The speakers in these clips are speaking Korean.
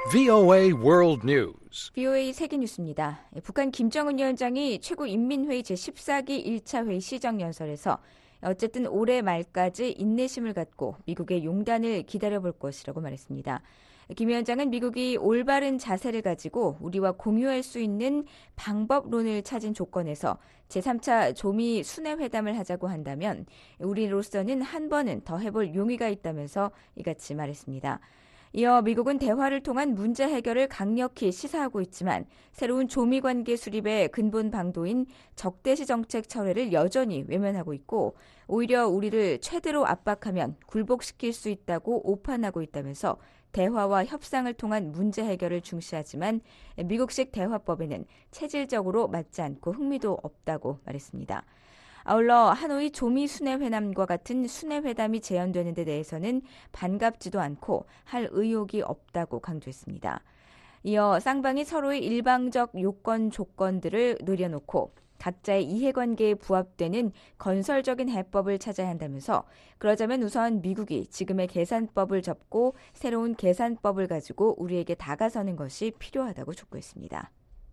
VOA World News. VOA 세계뉴스입니다. 북한 김정은 위원장이 최고인민회의 제14기 1차 회의 시정연설에서 어쨌든 올해 말까지 인내심을 갖고 미국의 용단을 기다려볼 것이라고 말했습니다. 김 위원장은 미국이 올바른 자세를 가지고 우리와 공유할 수 있는 방법론을 찾은 조건에서 제3차 조미 순회회담을 하자고 한다면 우리로서는 한 번은 더 해볼 용의가 있다면서 이같이 말했습니다. 이어 미국은 대화를 통한 문제 해결을 강력히 시사하고 있지만 새로운 조미 관계 수립의 근본 방도인 적대시 정책 철회를 여전히 외면하고 있고 오히려 우리를 최대로 압박하면 굴복시킬 수 있다고 오판하고 있다면서 대화와 협상을 통한 문제 해결을 중시하지만 미국식 대화법에는 체질적으로 맞지 않고 흥미도 없다고 말했습니다. 아울러 하노이 조미 순회회담과 같은 순회회담이 제안되는 데 대해서는 반갑지도 않고 할 의욕이 없다고 강조했습니다. 이어 쌍방이 서로의 일방적 요건 조건들을 늘여놓고 각자의 이해관계에 부합되는 건설적인 해법을 찾아야 한다면서 그러자면 우선 미국이 지금의 계산법을 접고 새로운 계산법을 가지고 우리에게 다가서는 것이 필요하다고 촉구했습니다.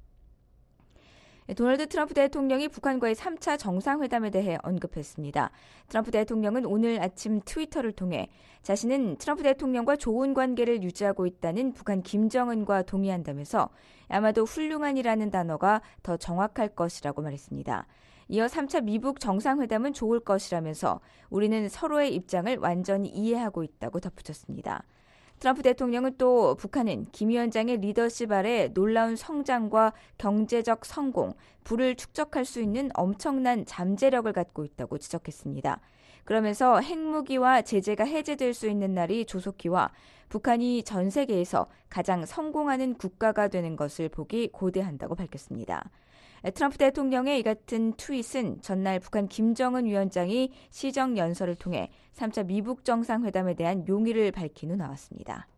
도널드 트럼프 대통령이 북한과의 3차 정상회담에 대해 언급했습니다. 트럼프 대통령은 오늘 아침 트위터를 통해 자신은 트럼프 대통령과 좋은 관계를 유지하고 있다는 북한 김정은과 동의한다면서 아마도 훌륭한이라는 단어가 더 정확할 것이라고 말했습니다. 이어 3차 미북 정상회담은 좋을 것이라면서 우리는 서로의 입장을 완전히 이해하고 있다고 덧붙였습니다. 트럼프 대통령은 또 북한은 김 위원장의 리더십 아래 놀라운 성장과 경제적 성공, 부를 축적할 수 있는 엄청난 잠재력을 갖고 있다고 지적했습니다. 그러면서 핵무기와 제재가 해제될 수 있는 날이 조속히와 북한이 전 세계에서 가장 성공하는 국가가 되는 것을 보기 고대한다고 밝혔습니다. 트럼프 대통령의 이 같은 트윗은 전날 북한 김정은 위원장이 시정연설을 통해 3차 미북 정상회담에 대한 용의를 밝힌 후 나왔습니다.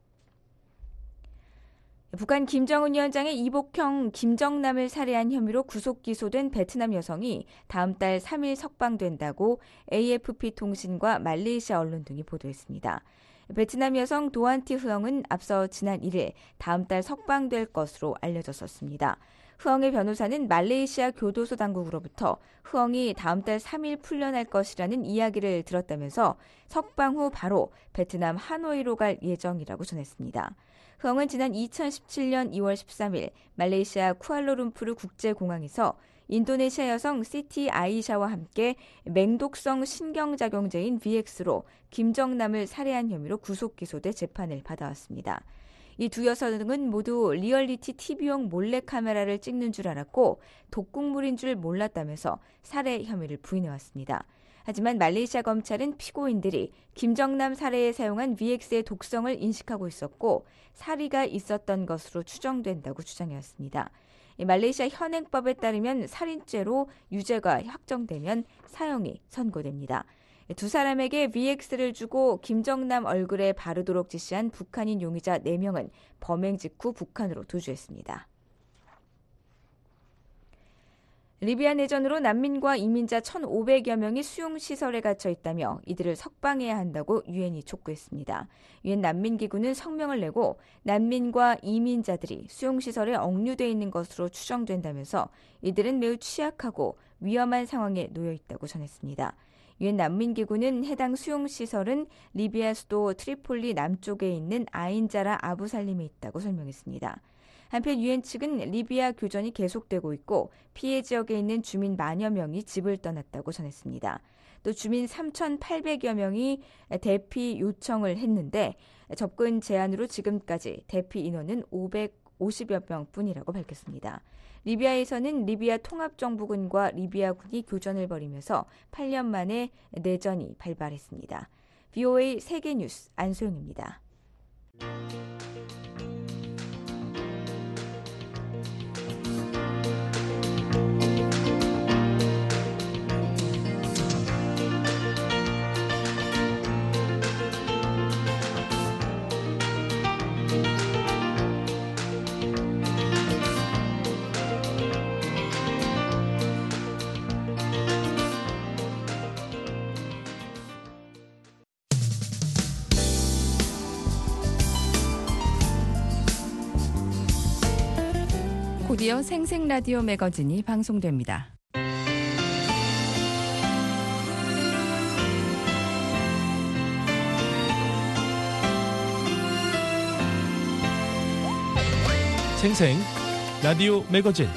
북한 김정은 위원장의 이복형 김정남을 살해한 혐의로 구속 기소된 베트남 여성이 다음 달 3일 석방된다고 AFP 통신과 말레이시아 언론 등이 보도했습니다. 베트남 여성 도안티 흐엉은 앞서 지난 1일 다음 달 석방될 것으로 알려졌었습니다. 흐엉의 변호사는 말레이시아 교도소 당국으로부터 흐엉이 다음 달 3일 풀려날 것이라는 이야기를 들었다면서 석방 후 바로 베트남 하노이로 갈 예정이라고 전했습니다. 흐엉은 지난 2017년 2월 13일 말레이시아 쿠알라룸푸르 국제공항에서 인도네시아 여성 시티 아이샤와 함께 맹독성 신경작용제인 VX로 김정남을 살해한 혐의로 구속 기소돼 재판을 받아왔습니다. 이 두 여성은 모두 리얼리티 TV용 몰래카메라를 찍는 줄 알았고 독극물인 줄 몰랐다면서 살해 혐의를 부인해왔습니다. 하지만 말레이시아 검찰은 피고인들이 김정남 살해에 사용한 VX의 독성을 인식하고 있었고 사리가 있었던 것으로 추정된다고 주장해왔습니다. 말레이시아 현행법에 따르면 살인죄로 유죄가 확정되면 사형이 선고됩니다. 두 사람에게 VX를 주고 김정남 얼굴에 바르도록 지시한 북한인 용의자 4명은 범행 직후 북한으로 도주했습니다. 리비아 내전으로 난민과 이민자 1,500여 명이 수용시설에 갇혀 있다며 이들을 석방해야 한다고 유엔이 촉구했습니다. 유엔 난민기구는 성명을 내고 난민과 이민자들이 수용시설에 억류돼 있는 것으로 추정된다면서 이들은 매우 취약하고 위험한 상황에 놓여 있다고 전했습니다. 유엔 난민기구는 해당 수용시설은 리비아 수도 트리폴리 남쪽에 있는 아인자라 아부살림에 있다고 설명했습니다. 한편 유엔 측은 리비아 교전이 계속되고 있고 피해 지역에 있는 주민 만여 명이 집을 떠났다고 전했습니다. 또 주민 3,800여 명이 대피 요청을 했는데 접근 제한으로 지금까지 대피 인원은 550여 명뿐이라고 밝혔습니다. 리비아에서는 리비아 통합정부군과 리비아군이 교전을 벌이면서 8년 만에 내전이 발발했습니다. VOA 세계뉴스 안소영입니다. 드디어 생생 라디오 매거진이 방송됩니다. 생생 라디오 매거진.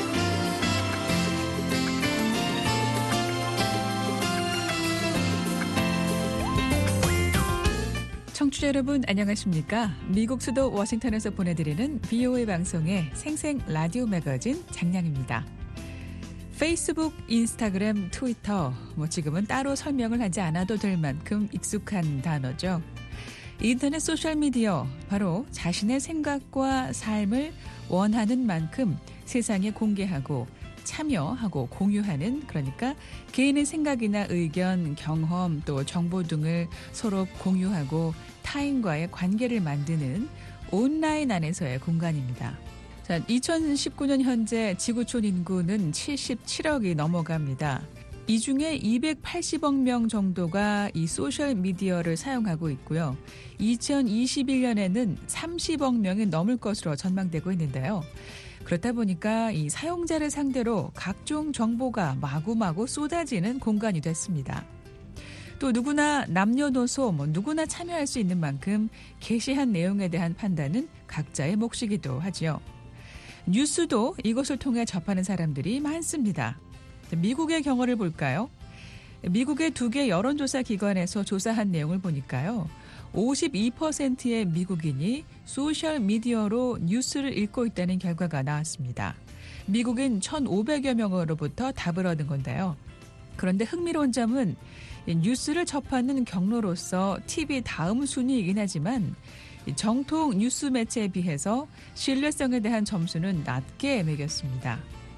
청취자 여러분 안녕하십니까? 미국 수도 워싱턴에서 보내드리는 VOA 방송의 생생 라디오 매거진 장량입니다. 페이스북, 인스타그램, 트위터, 지금은 따로 설명을 하지 않아도 될 만큼 익숙한 단어죠. 인터넷 소셜미디어, 바로 자신의 생각과 삶을 원하는 만큼 세상에 공개하고 참여하고 공유하는, 그러니까 개인의 생각이나 의견, 경험 또 정보 등을 서로 공유하고 타인과의 관계를 만드는 온라인 안에서의 공간입니다. 자, 2019년 현재 지구촌 인구는 77억이 넘어갑니다. 이 중에 280억 명 정도가 이 소셜미디어를 사용하고 있고요. 2021년에는 30억 명이 넘을 것으로 전망되고 있는데요. 그렇다 보니까 이 사용자를 상대로 각종 정보가 마구마구 쏟아지는 공간이 됐습니다. 또 누구나 남녀노소 누구나 참여할 수 있는 만큼 게시한 내용에 대한 판단은 각자의 몫이기도 하죠. 뉴스도 이것을 통해 접하는 사람들이 많습니다. 미국의 경우를 볼까요? 미국의 2개 여론조사 기관에서 조사한 내용을 보니까요. 52%의 미국인이 소셜미디어로 뉴스를 읽고 있다는 결과가 나왔습니다. 미국인 1,500여 명으로부터 답을 얻은 건데요. 그런데 흥미로운 점은 뉴스를 접하는 경로로서 TV 다음 순위이긴 하지만 정통 뉴스 매체에 비해서 신뢰성에 대한 점수는 낮게 매겼습니다.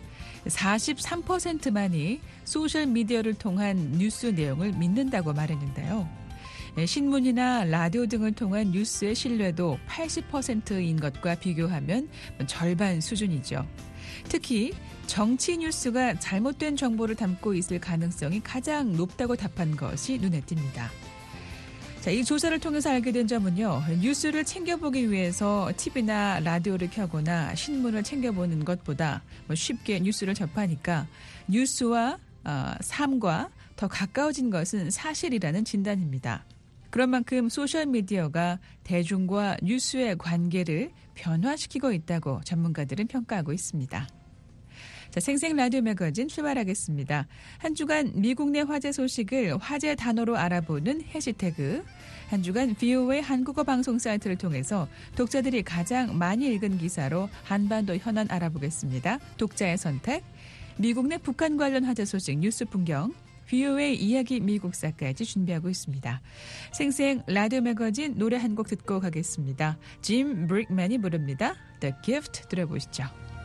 43%만이 소셜미디어를 통한 뉴스 내용을 믿는다고 말했는데요. 신문이나 라디오 등을 통한 뉴스의 신뢰도 80%인 것과 비교하면 절반 수준이죠. 특히 정치 뉴스가 잘못된 정보를 담고 있을 가능성이 가장 높다고 답한 것이 눈에 띕니다. 자, 이 조사를 통해서 알게 된 점은요. 뉴스를 챙겨보기 위해서 TV나 라디오를 켜거나 신문을 챙겨보는 것보다 쉽게 뉴스를 접하니까 뉴스와 삶과 더 가까워진 것은 사실이라는 진단입니다. 그런 만큼 소셜미디어가 대중과 뉴스의 관계를 변화시키고 있다고 전문가들은 평가하고 있습니다. 자, 생생 라디오 매거진 출발하겠습니다. 한 주간 미국 내 화제 소식을 화제 단어로 알아보는 해시태그, 한 주간 VOA 한국어 방송 사이트를 통해서 독자들이 가장 많이 읽은 기사로 한반도 현안 알아보겠습니다. 독자의 선택, 미국 내 북한 관련 화제 소식 뉴스 풍경, VOA 이야기 미국사까지 준비하고 있습니다. 생생 라디오 매거진 노래 한 곡 듣고 가겠습니다. 짐 브릭맨이 부릅니다. The Gift 들어보시죠.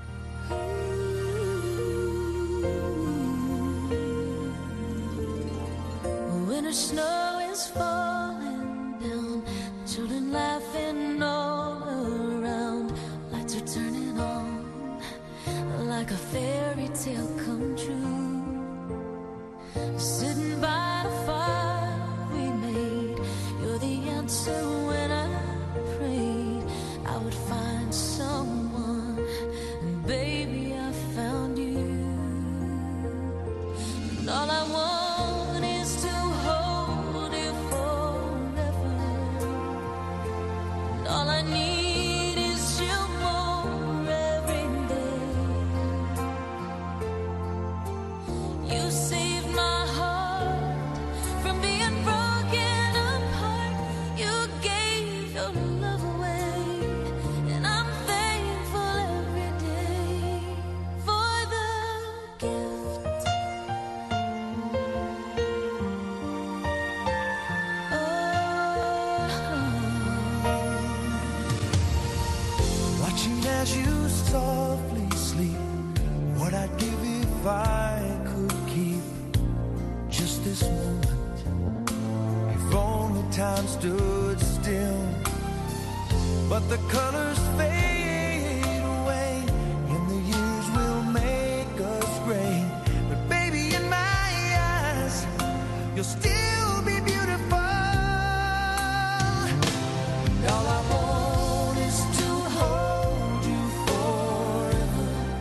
When the snow is falling down, children laughing all around, lights are turning on like a fairy tale come true. Sitting by the fire we made, you're the answer when I prayed I would find someone, and baby I found you. And all I want is to hold you forever, and all I need is you more every day. You saved my heart from being broken apart. You gave your love away, and I'm thankful every day for the gift. Watching as you softly sleep, what I'd give if I could keep just this moment. If only time stood still, but the colors fade away, and the years will make us gray. But baby, in my eyes, you'll still be beautiful. And all I want is to hold you forever,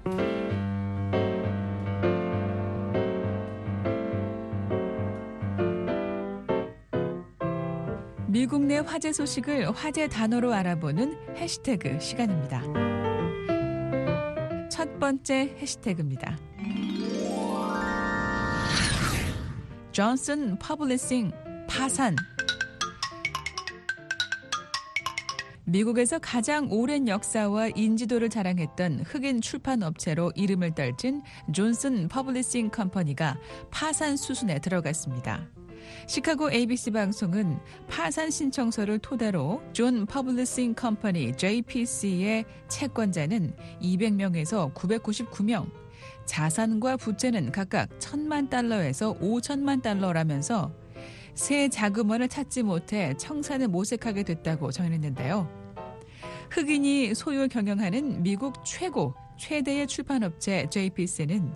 미국 내 화제 소식을 화제 단어로 알아보는 해시태그 시간입니다. 첫 번째 해시태그입니다. 존슨 퍼블리싱 파산. 미국에서 가장 오랜 역사와 인지도를 자랑했던 흑인 출판 업체로 이름을 떨친 존슨 퍼블리싱 컴퍼니가 파산 수순에 들어갔습니다. 시카고 ABC 방송은 파산 신청서를 토대로 존 퍼블리싱 컴퍼니 JPC의 채권자는 200명에서 999명, 자산과 부채는 각각 1,000만 달러에서 5천만 달러라면서 새 자금원을 찾지 못해 청산을 모색하게 됐다고 전했는데요. 흑인이 소유 경영하는 미국 최대의 출판업체 JPC는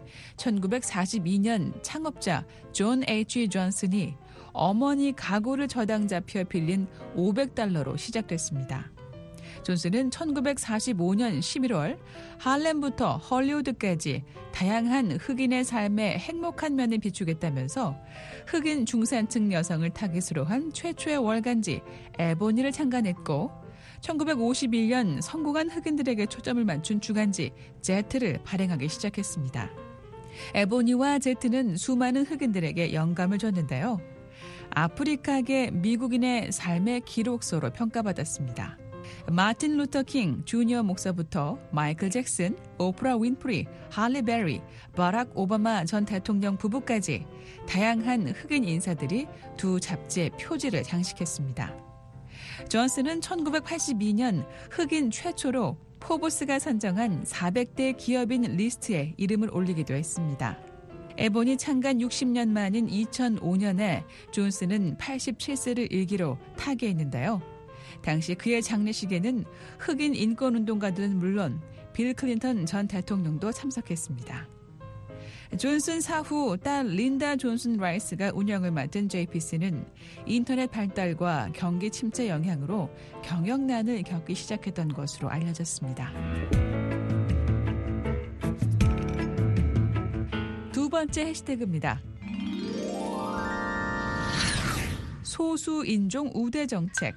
1942년 창업자 존 H. 존슨이 어머니 가구를 저당 잡혀 빌린 $500로 시작됐습니다. 존슨은 1945년 11월 할렘부터 헐리우드까지 다양한 흑인의 삶의 행복한 면을 비추겠다면서 흑인 중산층 여성을 타깃으로 한 최초의 월간지 에보니를 창간했고 1951년 성공한 흑인들에게 초점을 맞춘 주간지 제트를 발행하기 시작했습니다. 에보니와 제트는 수많은 흑인들에게 영감을 줬는데요. 아프리카계 미국인의 삶의 기록서로 평가받았습니다. 마틴 루터 킹 주니어 목사부터 마이클 잭슨, 오프라 윈프리, 할리 베리, 바락 오바마 전 대통령 부부까지 다양한 흑인 인사들이 두 잡지의 표지를 장식했습니다. 존슨은 1982년 흑인 최초로 포브스가 선정한 400대 기업인 리스트에 이름을 올리기도 했습니다. 에보니 창간 60년 만인 2005년에 존슨은 87세를 일기로 타계했는데요. 당시 그의 장례식에는 흑인 인권운동가들은 물론 빌 클린턴 전 대통령도 참석했습니다. 존슨 사후 딸 린다 존슨 라이스가 운영을 맡은 JPC는 인터넷 발달과 경기 침체 영향으로 경영난을 겪기 시작했던 것으로 알려졌습니다. 두 번째 해시태그입니다. 소수인종 우대 정책.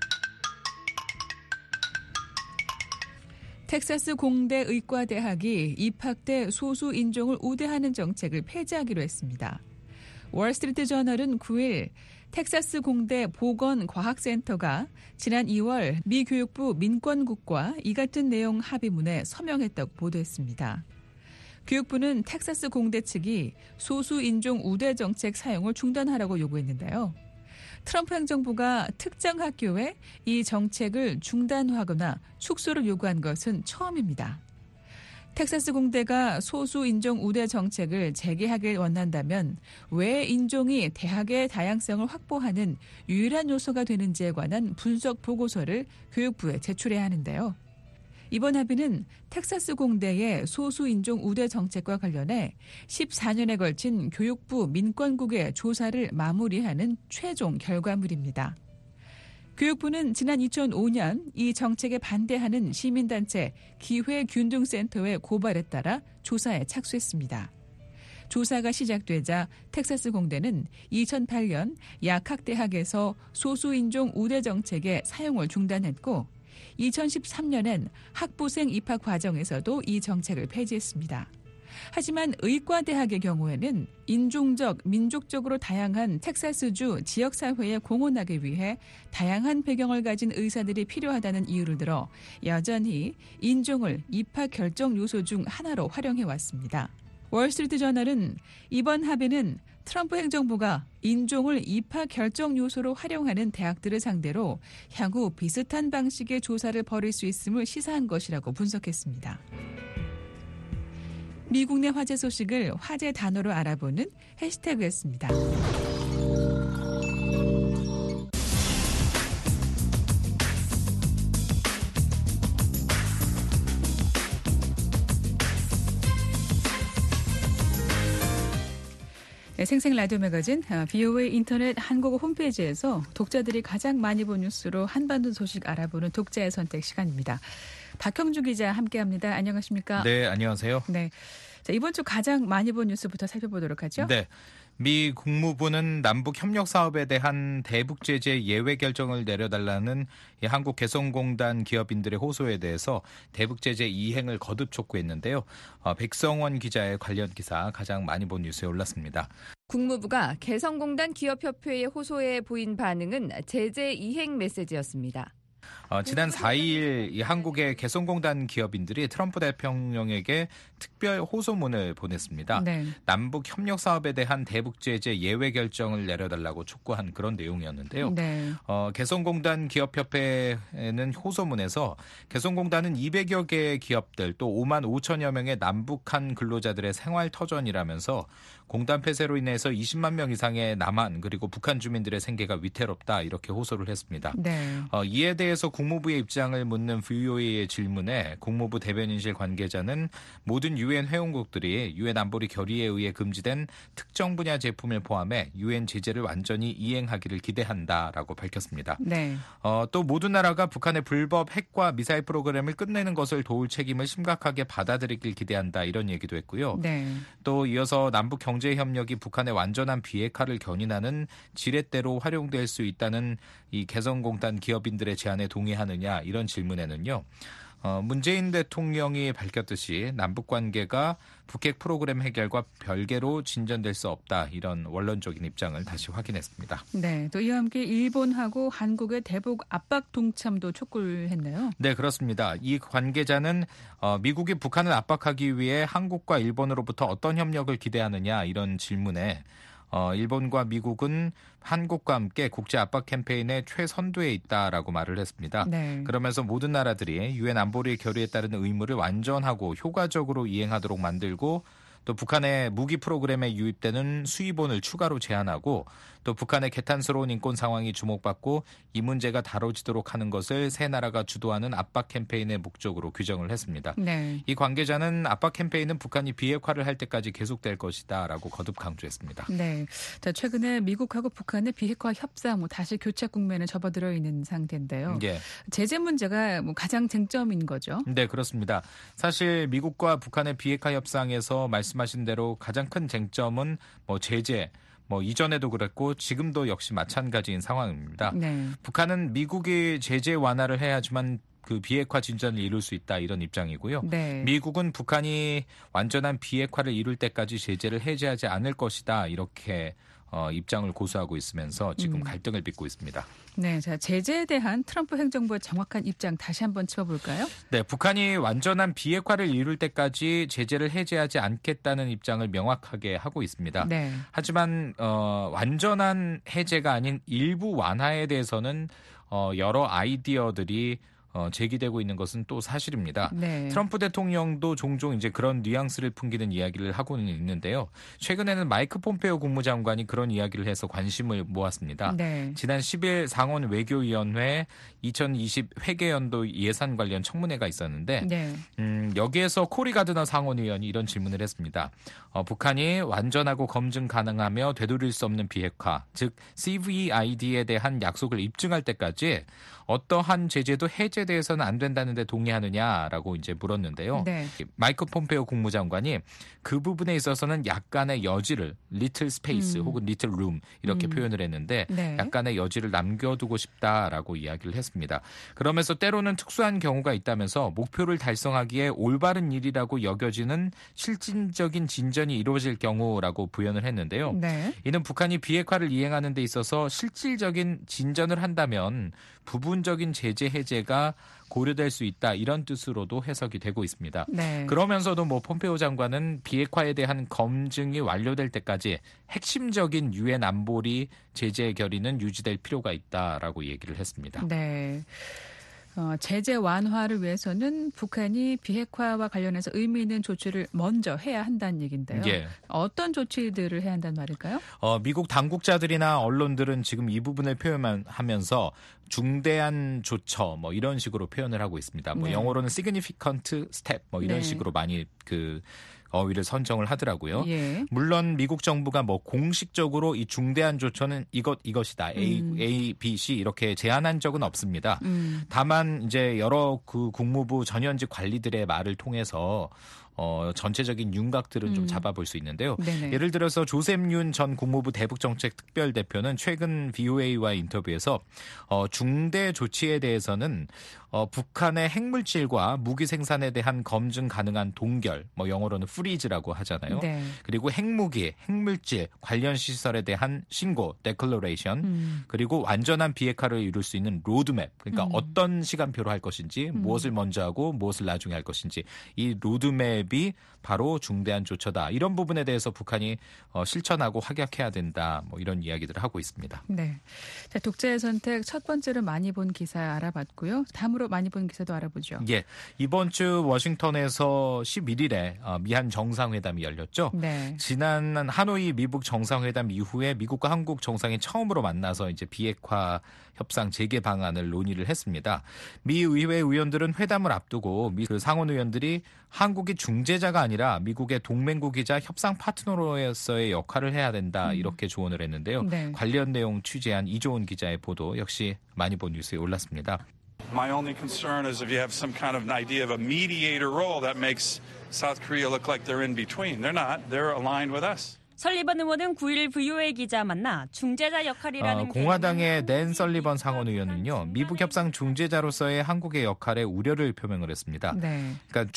텍사스 공대 의과대학이 입학때 소수인종을 우대하는 정책을 폐지하기로 했습니다. 월스트리트 저널은 9일 텍사스 공대 보건과학센터가 지난 2월 미 교육부 민권국과 이 같은 내용 합의문에 서명했다고 보도했습니다. 교육부는 텍사스 공대 측이 소수인종 우대 정책 사용을 중단하라고 요구했는데요. 트럼프 행정부가 특정 학교에 이 정책을 중단하거나 축소를 요구한 것은 처음입니다. 텍사스 공대가 소수인종 우대 정책을 재개하길 원한다면 왜 인종이 대학의 다양성을 확보하는 유일한 요소가 되는지에 관한 분석 보고서를 교육부에 제출해야 하는데요. 이번 합의는 텍사스 공대의 소수인종 우대 정책과 관련해 14년에 걸친 교육부 민권국의 조사를 마무리하는 최종 결과물입니다. 교육부는 지난 2005년 이 정책에 반대하는 시민단체 기회균등센터의 고발에 따라 조사에 착수했습니다. 조사가 시작되자 텍사스 공대는 2008년 약학대학에서 소수인종 우대 정책의 사용을 중단했고 2013년엔 학부생 입학 과정에서도 이 정책을 폐지했습니다. 하지만 의과대학의 경우에는 인종적, 민족적으로 다양한 텍사스주 지역사회에 공헌하기 위해 다양한 배경을 가진 의사들이 필요하다는 이유를 들어 여전히 인종을 입학 결정 요소 중 하나로 활용해왔습니다. 월스트리트 저널은 이번 합의는 트럼프 행정부가 인종을 입학 결정 요소로 활용하는 대학들을 상대로 향후 비슷한 방식의 조사를 벌일 수 있음을 시사한 것이라고 분석했습니다. 미국 내 화제 소식을 화제 단어로 알아보는 해시태그였습니다. 네, 생생 라디오 매거진 VOA 인터넷 한국어 홈페이지에서 독자들이 가장 많이 본 뉴스로 한반도 소식 알아보는 독자의 선택 시간입니다. 박형주 기자 함께합니다. 안녕하십니까? 네, 안녕하세요. 네. 자, 이번 주 가장 많이 본 뉴스부터 살펴보도록 하죠. 네. 미 국무부는 남북 협력 사업에 대한 대북 제재 예외 결정을 내려달라는 한국 개성공단 기업인들의 호소에 대해서 대북 제재 이행을 거듭 촉구했는데요. 백성원 기자의 관련 기사 가장 많이 본 뉴스에 올랐습니다. 국무부가 개성공단 기업협회의 호소에 보인 반응은 제재 이행 메시지였습니다. 지난 4일 이 한국의 개성공단 기업인들이 트럼프 대통령에게 특별 호소문을 보냈습니다. 네. 남북 협력 사업에 대한 대북 제재 예외 결정을 내려달라고 촉구한 그런 내용이었는데요. 네. 개성공단 기업협회는 호소문에서 개성공단은 200여 개의 기업들 또 5만 5천여 명의 남북한 근로자들의 생활 터전이라면서 공단 폐쇄로 인해서 20만 명 이상의 남한 그리고 북한 주민들의 생계가 위태롭다 이렇게 호소를 했습니다. 네. 이에 대해서 국무부의 입장을 묻는 VOA의 질문에 국무부 대변인실 관계자는 모든 유엔 회원국들이 유엔 안보리 결의에 의해 금지된 특정 분야 제품을 포함해 유엔 제재를 완전히 이행하기를 기대한다라고 밝혔습니다. 네. 또 모든 나라가 북한의 불법 핵과 미사일 프로그램을 끝내는 것을 도울 책임을 심각하게 받아들이길 기대한다 이런 얘기도 했고요. 네. 또 이어서 남북 경제 협력이 북한의 완전한 비핵화를 견인하는 지렛대로 활용될 수 있다는 이 개성공단 기업인들의 제안에 동의하느냐 이런 질문에는요. 문재인 대통령이 밝혔듯이 남북관계가 북핵 프로그램 해결과 별개로 진전될 수 없다 이런 원론적인 입장을 다시 확인했습니다. 네, 또 이와 함께 일본하고 한국의 대북 압박 동참도 촉구를 했나요? 네, 그렇습니다. 이 관계자는 미국이 북한을 압박하기 위해 한국과 일본으로부터 어떤 협력을 기대하느냐 이런 질문에 일본과 미국은 한국과 함께 국제 압박 캠페인의 최선두에 있다라고 말을 했습니다. 네. 그러면서 모든 나라들이 유엔 안보리 결의에 따른 의무를 완전하고 효과적으로 이행하도록 만들고 또 북한의 무기 프로그램에 유입되는 수입원을 추가로 제한하고 또 북한의 개탄스러운 인권 상황이 주목받고 이 문제가 다뤄지도록 하는 것을 세 나라가 주도하는 압박 캠페인의 목적으로 규정을 했습니다. 네. 이 관계자는 압박 캠페인은 북한이 비핵화를 할 때까지 계속될 것이다라고 거듭 강조했습니다. 네. 자, 최근에 미국하고 북한의 비핵화 협상 다시 교착 국면에 접어들어 있는 상태인데요. 예. 제재 문제가 가장 쟁점인 거죠. 네, 그렇습니다. 사실 미국과 북한의 비핵화 협상에서 말씀하신 대로 가장 큰 쟁점은 제재, 이전에도 그랬고 지금도 역시 마찬가지인 상황입니다. 네. 북한은 미국이 제재 완화를 해야지만 그 비핵화 진전을 이룰 수 있다 이런 입장이고요. 네. 미국은 북한이 완전한 비핵화를 이룰 때까지 제재를 해제하지 않을 것이다 이렇게 입장을 고수하고 있으면서 지금 갈등을 빚고 있습니다. 네, 자 제재에 대한 트럼프 행정부의 정확한 입장 다시 한번 짚어볼까요? 네, 북한이 완전한 비핵화를 이룰 때까지 제재를 해제하지 않겠다는 입장을 명확하게 하고 있습니다. 네. 하지만 완전한 해제가 아닌 일부 완화에 대해서는 여러 아이디어들이 제기되고 있는 것은 또 사실입니다. 네. 트럼프 대통령도 종종 이제 그런 뉘앙스를 풍기는 이야기를 하고는 있는데요. 최근에는 마이크 폼페오 국무장관이 그런 이야기를 해서 관심을 모았습니다. 네. 지난 10일 상원 외교위원회 2020 회계연도 예산 관련 청문회가 있었는데 네. 여기에서 코리 가드너 상원의원이 이런 질문을 했습니다. 북한이 완전하고 검증 가능하며 되돌릴 수 없는 비핵화, 즉 CVID에 대한 약속을 입증할 때까지 어떠한 제재도 해제돼서는 안 된다는 데 동의하느냐라고 이제 물었는데요. 네. 마이크 폼페오 국무장관이 그 부분에 있어서는 약간의 여지를 little space 혹은 little room 이렇게 표현을 했는데 네. 약간의 여지를 남겨두고 싶다라고 이야기를 했습니다. 그러면서 때로는 특수한 경우가 있다면서 목표를 달성하기에 올바른 일이라고 여겨지는 실질적인 진전이 이루어질 경우라고 부연을 했는데요. 네. 이는 북한이 비핵화를 이행하는 데 있어서 실질적인 진전을 한다면 부분적인 제재 해제가 고려될 수 있다 이런 뜻으로도 해석이 되고 있습니다. 네. 그러면서도 폼페오 장관은 비핵화에 대한 검증이 완료될 때까지 핵심적인 유엔 안보리 제재 결의는 유지될 필요가 있다라고 얘기를 했습니다. 네. 제재 완화를 위해서는 북한이 비핵화와 관련해서 의미 있는 조치를 먼저 해야 한다는 얘기인데요. 예. 어떤 조치들을 해야 한다는 말일까요? 미국 당국자들이나 언론들은 지금 이 부분을 표현하면서 중대한 조처 이런 식으로 표현을 하고 있습니다. 네. 영어로는 significant step 이런 네. 식으로 많이 어휘를 선정을 하더라고요. 예. 물론 미국 정부가 뭐 공식적으로 이 중대한 조처는 이것이다. A, B, C 이렇게 제안한 적은 없습니다. 다만 이제 여러 그 국무부 전현직 관리들의 말을 통해서 전체적인 윤곽들은 좀 잡아볼 수 있는데요. 네네. 예를 들어서 조셉 윤 전 국무부 대북정책 특별대표는 최근 VOA와의 인터뷰에서 중대 조치에 대해서는 북한의 핵물질과 무기 생산에 대한 검증 가능한 동결, 뭐 영어로는 freeze라고 하잖아요. 네. 그리고 핵무기, 핵물질 관련 시설에 대한 신고, declaration, 그리고 완전한 비핵화를 이룰 수 있는 로드맵, 그러니까 어떤 시간표로 할 것인지, 무엇을 먼저 하고 무엇을 나중에 할 것인지 이 로드맵이 바로 중대한 조처다. 이런 부분에 대해서 북한이 실천하고 확약해야 된다. 뭐 이런 이야기들을 하고 있습니다. 네. 자, 독재의 선택 첫 번째로 많이 본 기사 알아봤고요. 다음으로 많이 본 기사도 알아보죠. 예, 이번 주 워싱턴에서 11일에 미한 정상회담이 열렸죠. 네. 지난 하노이 미북 정상회담 이후에 미국과 한국 정상이 처음으로 만나서 이제 비핵화 협상 재개 방안을 논의를 했습니다. 미 의회 의원들은 회담을 앞두고 미 상원 의원들이 한국이 중재자가 아니라 미국의 동맹국이자 협상 파트너로서의 역할을 해야 된다 이렇게 조언을 했는데요. 네. 관련 내용 취재한 이조은 기자의 보도 역시 많이 본 뉴스에 올랐습니다. My only concern is if you have some kind of an idea of a mediator role that makes South Korea look like they're in between. They're not. They're aligned with us. 설리번 의원은 9일 VOA 기자 만나 중재자 역할이라는 공화당의 낸 설리번 상원 의원은요. 미북 협상 중재자로서의 한국의 역할에 우려를 표명을 했습니다. 네. 그러니까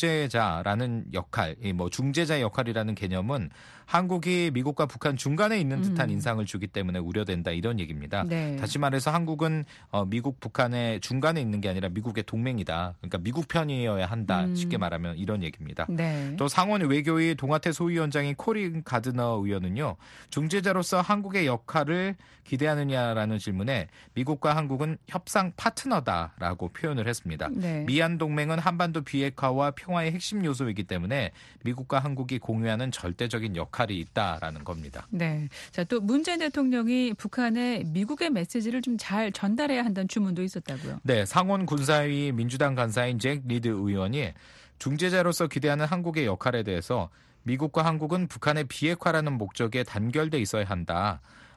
중재자라는 역할, 뭐 중재자 역할이라는 개념은 한국이 미국과 북한 중간에 있는 듯한 인상을 주기 때문에 우려된다 이런 얘기입니다. 네. 다시 말해서 한국은 미국, 북한의 중간에 있는 게 아니라 미국의 동맹이다. 그러니까 미국 편이어야 한다. 쉽게 말하면 이런 얘기입니다. 네. 또 상원 외교위 동아태 소위원장인 코린 가드너 의원은요. 중재자로서 한국의 역할을 기대하느냐라는 질문에 미국과 한국은 협상 파트너다라고 표현을 했습니다. 네. 미한 동맹은 한반도 비핵화와 평화의 핵심 요소이기 때문에 미국과 한국이 공유하는 절대적인 역할이 있다라는 겁니다. 네. 자, 또 문재인 대통령이 북한에 미국의 메시지를 좀 잘 전달해야 한다는 주문도 있었다고요. 네, 상원 군사위 민주당 간사인 잭 리드 의원이 중재자로서 기대하는 한국의 역할에 대해서 미국과 한국은 북한의 비핵화라는 목적에 단결돼 있어야 한다.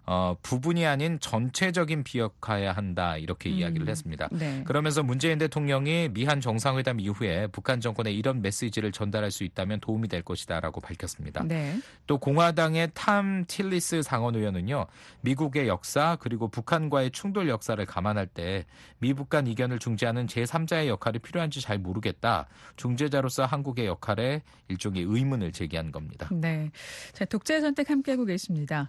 부분이 아닌 전체적인 비핵화해야 한다 이렇게 이야기를 했습니다. 네. 그러면서 문재인 대통령이 미한 정상회담 이후에 북한 정권에 이런 메시지를 전달할 수 있다면 도움이 될 것이다라고 밝혔습니다. 네. 또 공화당의 탐 틸리스 상원 의원은요. 미국의 역사 그리고 북한과의 충돌 역사를 감안할 때 미북 간 이견을 중재하는 제3자의 역할이 필요한지 잘 모르겠다. 중재자로서 한국의 역할에 일종의 의문을 제기한 겁니다. 네. 자, 독재 선택 함께하고 계십니다.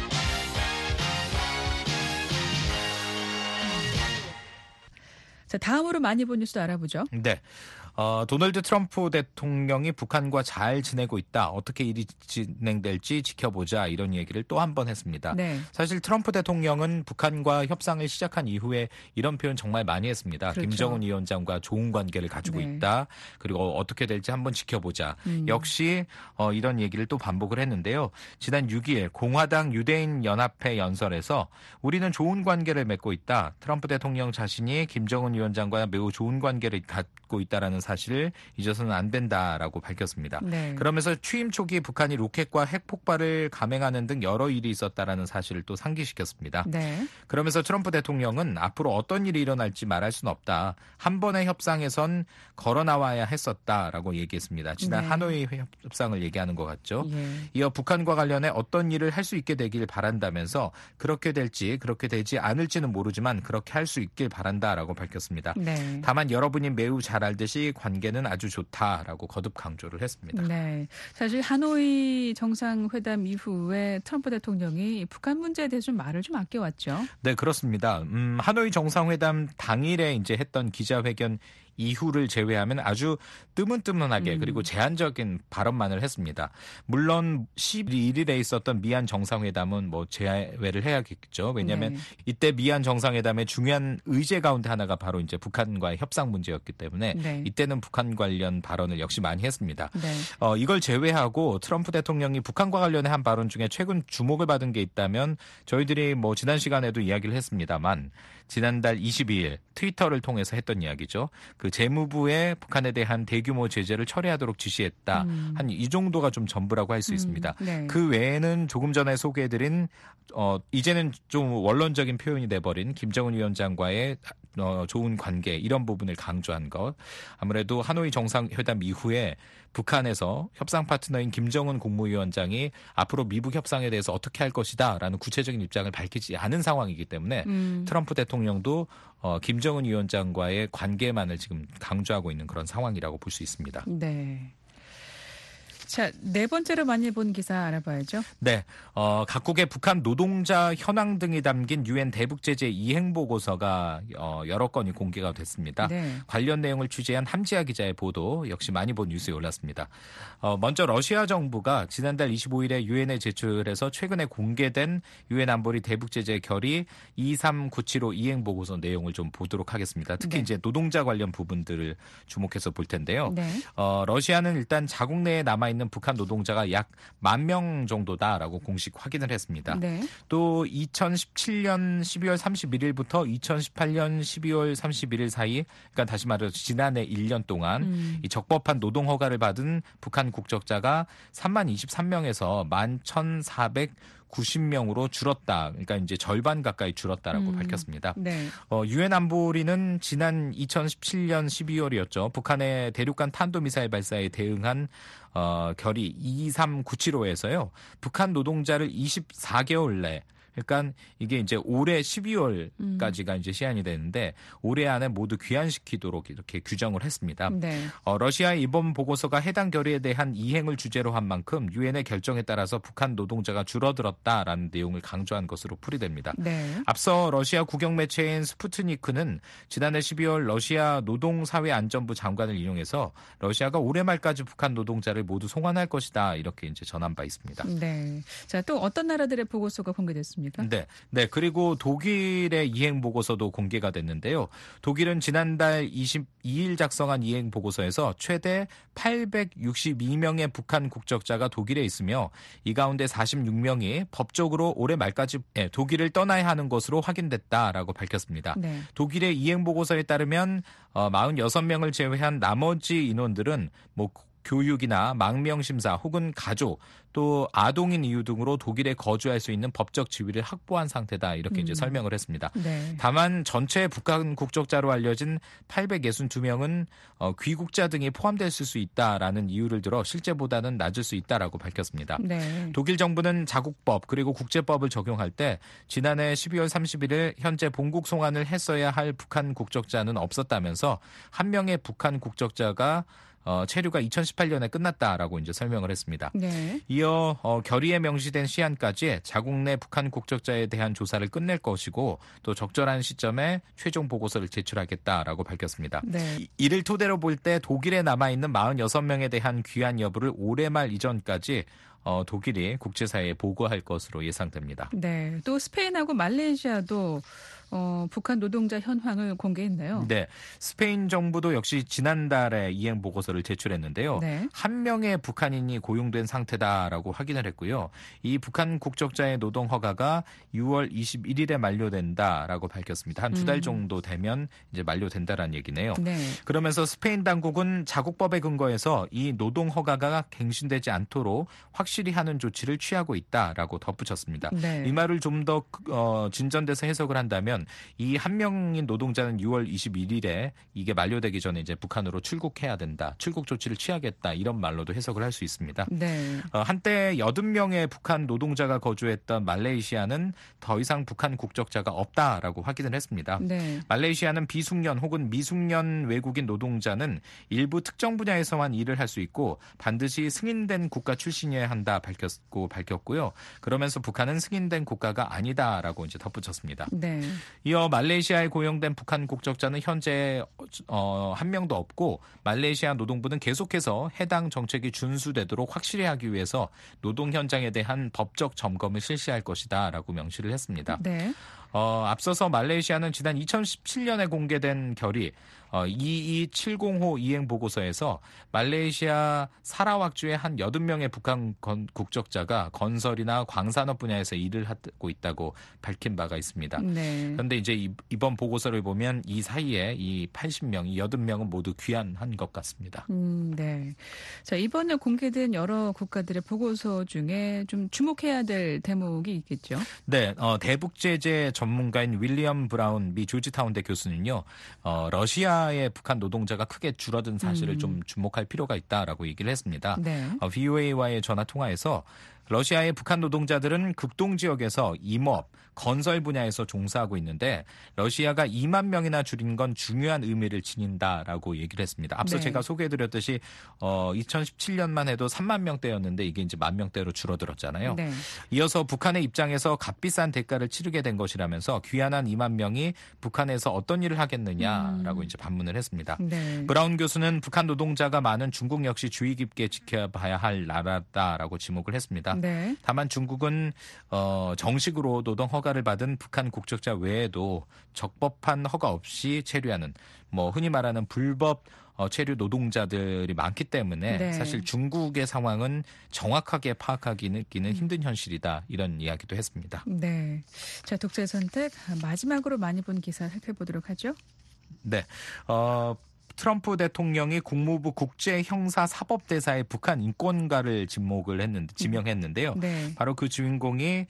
자, 다음으로 많이 본 뉴스도 알아보죠. 네. 도널드 트럼프 대통령이 북한과 잘 지내고 있다. 어떻게 일이 진행될지 지켜보자. 이런 얘기를 또 한 번 했습니다. 네. 사실 트럼프 대통령은 북한과 협상을 시작한 이후에 이런 표현 정말 많이 했습니다. 그렇죠. 김정은 위원장과 좋은 관계를 가지고 네. 있다. 그리고 어떻게 될지 한번 지켜보자. 역시 이런 얘기를 또 반복을 했는데요. 지난 6일 공화당 유대인 연합회 연설에서 우리는 좋은 관계를 맺고 있다. 트럼프 대통령 자신이 김정은 위원장과 매우 좋은 관계를 갖고 있다라는 사실을 잊어서는 안 된다라고 밝혔습니다. 네. 그러면서 취임 초기 북한이 로켓과 핵폭발을 감행하는 등 여러 일이 있었다라는 사실을 또 상기시켰습니다. 네. 그러면서 트럼프 대통령은 앞으로 어떤 일이 일어날지 말할 수는 없다. 한 번의 협상에선 걸어 나와야 했었다라고 얘기했습니다. 지난 네. 하노이 협상을 얘기하는 것 같죠. 예. 이어 북한과 관련해 어떤 일을 할 수 있게 되길 바란다면서 그렇게 될지 그렇게 되지 않을지는 모르지만 그렇게 할 수 있길 바란다라고 밝혔습니다. 네. 다만 여러분이 매우 잘 알듯이 관계는 아주 좋다라고 거듭 강조를 했습니다. 네. 사실 하노이 정상회담 이후에 트럼프 대통령이 북한 문제에 대해서 좀 말을 좀 아껴왔죠. 네, 그렇습니다. 하노이 정상회담 당일에 이제 했던 기자회견 이후를 제외하면 아주 뜨문뜨문하게 그리고 제한적인 발언만을 했습니다. 물론 11일에 있었던 미한 정상회담은 뭐 제외를 해야겠죠. 왜냐하면 네. 이때 미한 정상회담의 중요한 의제 가운데 하나가 바로 이제 북한과의 협상 문제였기 때문에 네. 이때는 북한 관련 발언을 역시 많이 했습니다. 네. 이걸 제외하고 트럼프 대통령이 북한과 관련해 한 발언 중에 최근 주목을 받은 게 있다면 저희들이 뭐 지난 시간에도 이야기를 했습니다만 지난달 22일 트위터를 통해서 했던 이야기죠. 그 그 재무부에 북한에 대한 대규모 제재를 철회하도록 지시했다. 한 이 정도가 좀 전부라고 할 수 있습니다. 네. 그 외에는 조금 전에 소개해드린 이제는 좀 원론적인 표현이 돼버린 김정은 위원장과의 좋은 관계 이런 부분을 강조한 것. 아무래도 하노이 정상회담 이후에 북한에서 협상 파트너인 김정은 국무위원장이 앞으로 미북 협상에 대해서 어떻게 할 것이다라는 구체적인 입장을 밝히지 않은 상황이기 때문에 트럼프 대통령도 김정은 위원장과의 관계만을 지금 강조하고 있는 그런 상황이라고 볼 수 있습니다. 네. 자, 네 번째로 많이 본 기사 알아봐야죠. 네, 각국의 북한 노동자 현황 등이 담긴 유엔 대북 제재 이행 보고서가 여러 건이 공개가 됐습니다. 네. 관련 내용을 취재한 함지아 기자의 보도 역시 많이 본 뉴스에 올랐습니다. 먼저 러시아 정부가 지난달 25일에 유엔에 제출해서 최근에 공개된 유엔 안보리 대북 제재 결의 23975 이행 보고서 내용을 좀 보도록 하겠습니다. 특히 네. 이제 노동자 관련 부분들을 주목해서 볼 텐데요. 네. 러시아는 일단 자국 내에 남아있는 북한 노동자가 약 10,000명 정도다라고 공식 확인을 했습니다. 네. 또 2017년 12월 31일부터 2018년 12월 31일 사이, 그러니까 다시 말해서 지난해 1년 동안 이 적법한 노동 허가를 받은 북한 국적자가 30,023명에서 11,490명으로 줄었다. 그러니까 이제 절반 가까이 줄었다라고 밝혔습니다. 네. 유엔 안보리는 지난 2017년 12월이었죠. 북한의 대륙간 탄도미사일 발사에 대응한 결의 23975에서요. 북한 노동자를 24개월 내, 그러니까 이게 이제 올해 12월까지가 이제 시한이 되는데 올해 안에 모두 귀환시키도록 이렇게 규정을 했습니다. 네. 러시아의 이번 보고서가 해당 결의에 대한 이행을 주제로 한 만큼 유엔의 결정에 따라서 북한 노동자가 줄어들었다라는 내용을 강조한 것으로 풀이됩니다. 네. 앞서 러시아 국영 매체인 스푸트니크는 지난해 12월 러시아 노동사회안전부 장관을 인용해서 러시아가 올해 말까지 북한 노동자를 모두 송환할 것이다 이렇게 이제 전한 바 있습니다. 네. 자, 또 어떤 나라들의 보고서가 공개됐습니까? 네. 그리고 독일의 이행 보고서도 공개가 됐는데요. 독일은 지난달 22일 작성한 이행 보고서에서 최대 862명의 북한 국적자가 독일에 있으며 이 가운데 46명이 법적으로 올해 말까지 독일을 떠나야 하는 것으로 확인됐다라고 밝혔습니다. 네. 독일의 이행 보고서에 따르면 46명을 제외한 나머지 인원들은 교육이나 망명심사 혹은 가족 또 아동인 이유 등으로 독일에 거주할 수 있는 법적 지위를 확보한 상태다 이렇게 이제 설명을 했습니다. 네. 다만 전체 북한 국적자로 알려진 862명은 귀국자 등이 포함될 수 있다라는 이유를 들어 실제보다는 낮을 수 있다라고 밝혔습니다. 네. 독일 정부는 자국법 그리고 국제법을 적용할 때 지난해 12월 31일 현재 본국 송환을 했어야 할 북한 국적자는 없었다면서 한 명의 북한 국적자가 체류가 2018년에 끝났다라고 이제 설명을 했습니다. 네. 이어 결의에 명시된 시한까지 자국 내 북한 국적자에 대한 조사를 끝낼 것이고 또 적절한 시점에 최종 보고서를 제출하겠다라고 밝혔습니다. 네. 이를 토대로 볼 때 독일에 남아있는 46명에 대한 귀환 여부를 올해 말 이전까지 독일이 국제사회에 보고할 것으로 예상됩니다. 네. 또 스페인하고 말레이시아도 북한 노동자 현황을 공개했네요. 네, 스페인 정부도 역시 지난달에 이행 보고서를 제출했는데요. 네. 한 명의 북한인이 고용된 상태다라고 확인을 했고요. 이 북한 국적자의 노동 허가가 6월 21일에 만료된다라고 밝혔습니다. 한 두 달 정도 되면 이제 만료된다라는 얘기네요. 네. 그러면서 스페인 당국은 자국법에 근거해서 이 노동 허가가 갱신되지 않도록 확실히 하는 조치를 취하고 있다라고 덧붙였습니다. 네. 이 말을 좀 더 진전돼서 해석을 한다면 이 한 명인 노동자는 6월 21일에 이게 만료되기 전에 이제 북한으로 출국해야 된다. 출국 조치를 취하겠다. 이런 말로도 해석을 할 수 있습니다. 네. 한때 80명의 북한 노동자가 거주했던 말레이시아는 더 이상 북한 국적자가 없다라고 확인을 했습니다. 네. 말레이시아는 비숙련 혹은 미숙련 외국인 노동자는 일부 특정 분야에서만 일을 할 수 있고 반드시 승인된 국가 출신이어야 한다 밝혔고요. 그러면서 북한은 승인된 국가가 아니다라고 이제 덧붙였습니다. 네. 이어 말레이시아에 고용된 북한 국적자는 현재 한 명도 없고 말레이시아 노동부는 계속해서 해당 정책이 준수되도록 확실히 하기 위해서 노동 현장에 대한 법적 점검을 실시할 것이다라고 명시를 했습니다. 네. 앞서서 말레이시아는 지난 2017년에 공개된 결의 2270호 이행 보고서에서 말레이시아 사라왁주의 한 80명의 북한 국적자가 건설이나 광산업 분야에서 일을 하고 있다고 밝힌 바가 있습니다. 네. 그런데 이제 이번 보고서를 보면 이 사이에 이 80명, 이 80명은 모두 귀환한 것 같습니다. 네. 자, 이번에 공개된 여러 국가들의 보고서 중에 좀 주목해야 될 대목이 있겠죠? 네, 대북제재 전문가인 윌리엄 브라운 미 조지타운대 교수는요, 러시아의 북한 노동자가 크게 줄어든 사실을 좀 주목할 필요가 있다라고 얘기를 했습니다. 네. VOA와의 전화 통화에서 러시아의 북한 노동자들은 극동 지역에서 임업, 건설 분야에서 종사하고 있는데 러시아가 2만 명이나 줄인 건 중요한 의미를 지닌다라고 얘기를 했습니다. 앞서 네. 제가 소개해드렸듯이 2017년만 해도 3만 명대였는데 이게 이제 1만 명대로 줄어들었잖아요. 네. 이어서 북한의 입장에서 값비싼 대가를 치르게 된 것이라면서 귀환한 2만 명이 북한에서 어떤 일을 하겠느냐라고 이제 반문을 했습니다. 네. 브라운 교수는 북한 노동자가 많은 중국 역시 주의 깊게 지켜봐야 할 나라다라고 지목을 했습니다. 네. 다만 중국은 정식으로 노동 허가를 받은 북한 국적자 외에도 적법한 허가 없이 체류하는 흔히 말하는 불법 체류 노동자들이 많기 때문에 네. 사실 중국의 상황은 정확하게 파악하기는 힘든 현실이다 이런 이야기도 했습니다. 네. 자, 독자의 선택 마지막으로 많이 본 기사 살펴보도록 하죠. 네. 트럼프 대통령이 국무부 국제형사사법대사의 북한 인권가를 지명했는데요. 네. 바로 그 주인공이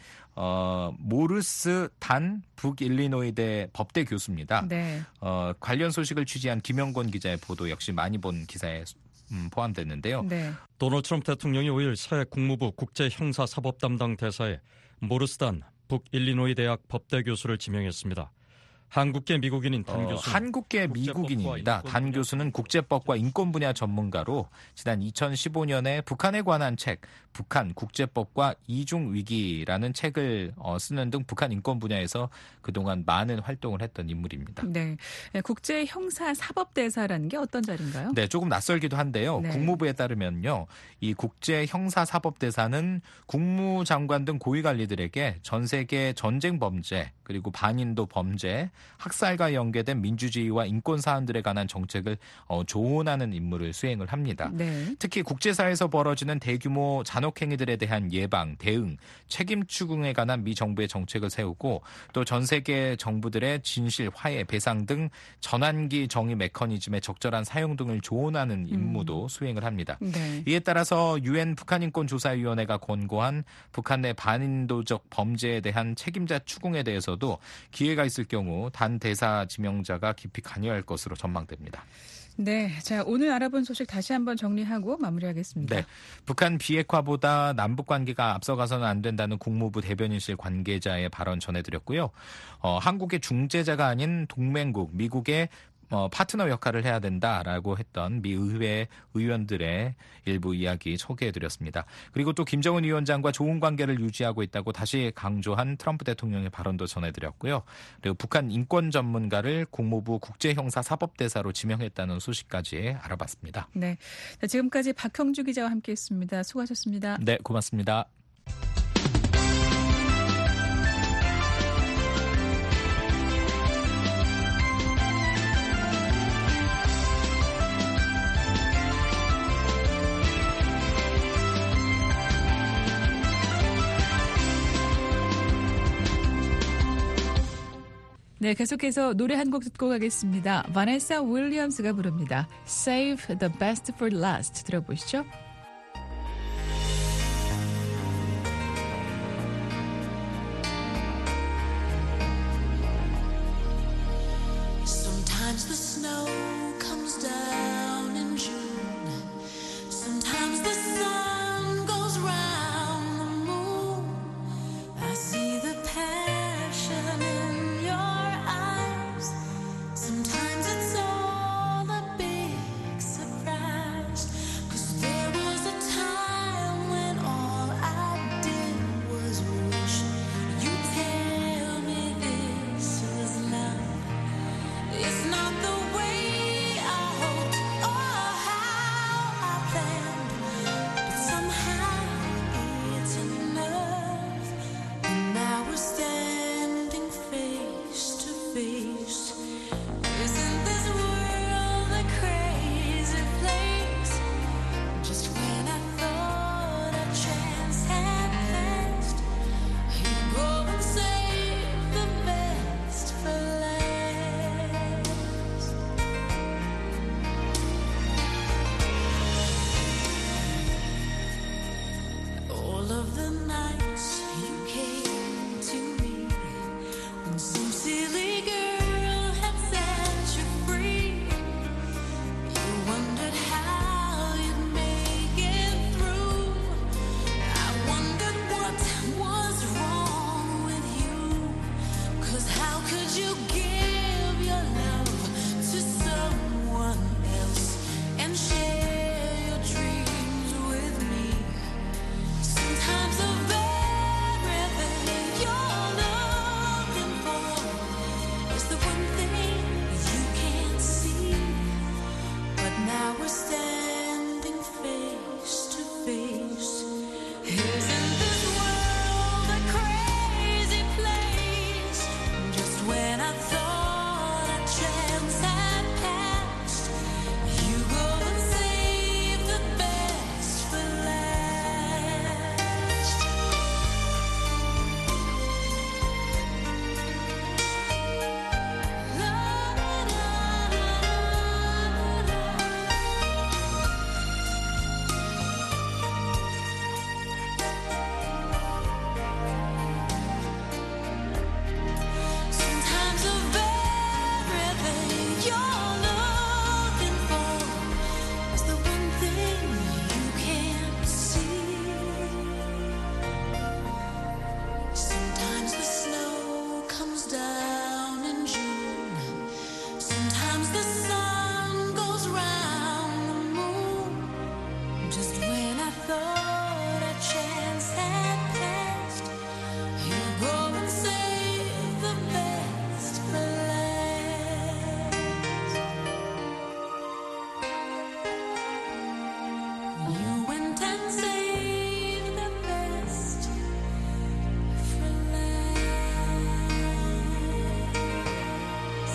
모르스 단 북일리노이대 법대 교수입니다. 네. 관련 소식을 취재한 김영권 기자의 보도 역시 많이 본 기사에 포함됐는데요. 네. 도널드 트럼프 대통령이 5일 새 국무부 국제형사사법 담당 대사에 모르스 단 북일리노이 대학 법대 교수를 지명했습니다. 한국계 미국인인 단 교수. 한국계 미국인입니다. 단 교수는 국제법과 인권 분야 전문가로 지난 2015년에 북한에 관한 책, 북한 국제법과 이중 위기라는 책을 쓰는 등 북한 인권 분야에서 그동안 많은 활동을 했던 인물입니다. 네. 국제 형사 사법 대사라는 게 어떤 자리인가요? 네, 조금 낯설기도 한데요. 네. 국무부에 따르면요, 이 국제 형사 사법 대사는 국무장관 등 고위 관리들에게 전 세계 전쟁 범죄 그리고 반인도 범죄, 학살과 연계된 민주주의와 인권 사안들에 관한 정책을 조언하는 임무를 수행을 합니다. 네. 특히 국제사회에서 벌어지는 대규모 잔혹 행위들에 대한 예방, 대응, 책임 추궁에 관한 미 정부의 정책을 세우고 또 전 세계 정부들의 진실, 화해, 배상 등 전환기 정의 메커니즘의 적절한 사용 등을 조언하는 임무도 수행을 합니다. 네. 이에 따라서 유엔 북한인권조사위원회가 권고한 북한 내 반인도적 범죄에 대한 책임자 추궁에 대해서도 기회가 있을 경우 단 대사 지명자가 깊이 관여할 것으로 전망됩니다. 네, 자 오늘 알아본 소식 다시 한번 정리하고 마무리하겠습니다. 네, 북한 비핵화보다 남북 관계가 앞서가서는 안 된다는 국무부 대변인실 관계자의 발언 전해드렸고요. 한국의 중재자가 아닌 동맹국 미국의 파트너 역할을 해야 된다라고 했던 미 의회 의원들의 일부 이야기 소개해드렸습니다. 그리고 또 김정은 위원장과 좋은 관계를 유지하고 있다고 다시 강조한 트럼프 대통령의 발언도 전해드렸고요. 그리고 북한 인권 전문가를 국무부 국제형사사법대사로 지명했다는 소식까지 알아봤습니다. 네, 자, 지금까지 박형주 기자와 함께했습니다. 수고하셨습니다. 네, 고맙습니다. 네, 계속해서 노래 한 곡 듣고 가겠습니다. 바네사 윌리엄스가 부릅니다. Save the best for last. 들어보시죠. Sometimes the snow comes down in June. Sometimes the sun goes round the moon. I see the passion in your eyes. Sometimes it's all a big surprise. 'Cause there was a time when all I did was wish you tell me this is love. It's not the way thought our chance had passed. You go and save the best for last. You went and saved the best for last.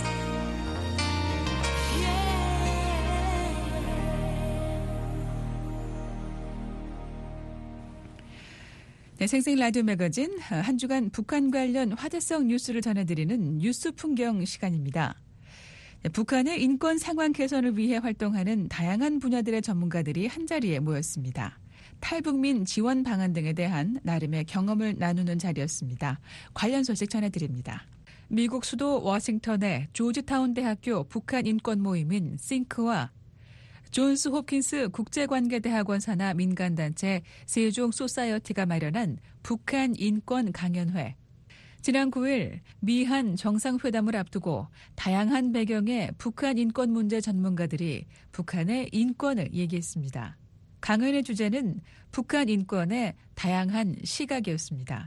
네, 생생 라디오 매거진 한 주간 북한 관련 화제성 뉴스를 전해드리는 뉴스 풍경 시간입니다. 네, 북한의 인권 상황 개선을 위해 활동하는 다양한 분야들의 전문가들이 한자리에 모였습니다. 탈북민 지원 방안 등에 대한 나름의 경험을 나누는 자리였습니다. 관련 소식 전해드립니다. 미국 수도 워싱턴의 조지타운 대학교 북한 인권 모임인 싱크와 존스 홉킨스 국제관계대학원 산하 민간단체 세종 소사이어티가 마련한 북한 인권 강연회. 지난 9일 미한 정상회담을 앞두고 다양한 배경의 북한 인권 문제 전문가들이 북한의 인권을 얘기했습니다. 강연의 주제는 북한 인권의 다양한 시각이었습니다.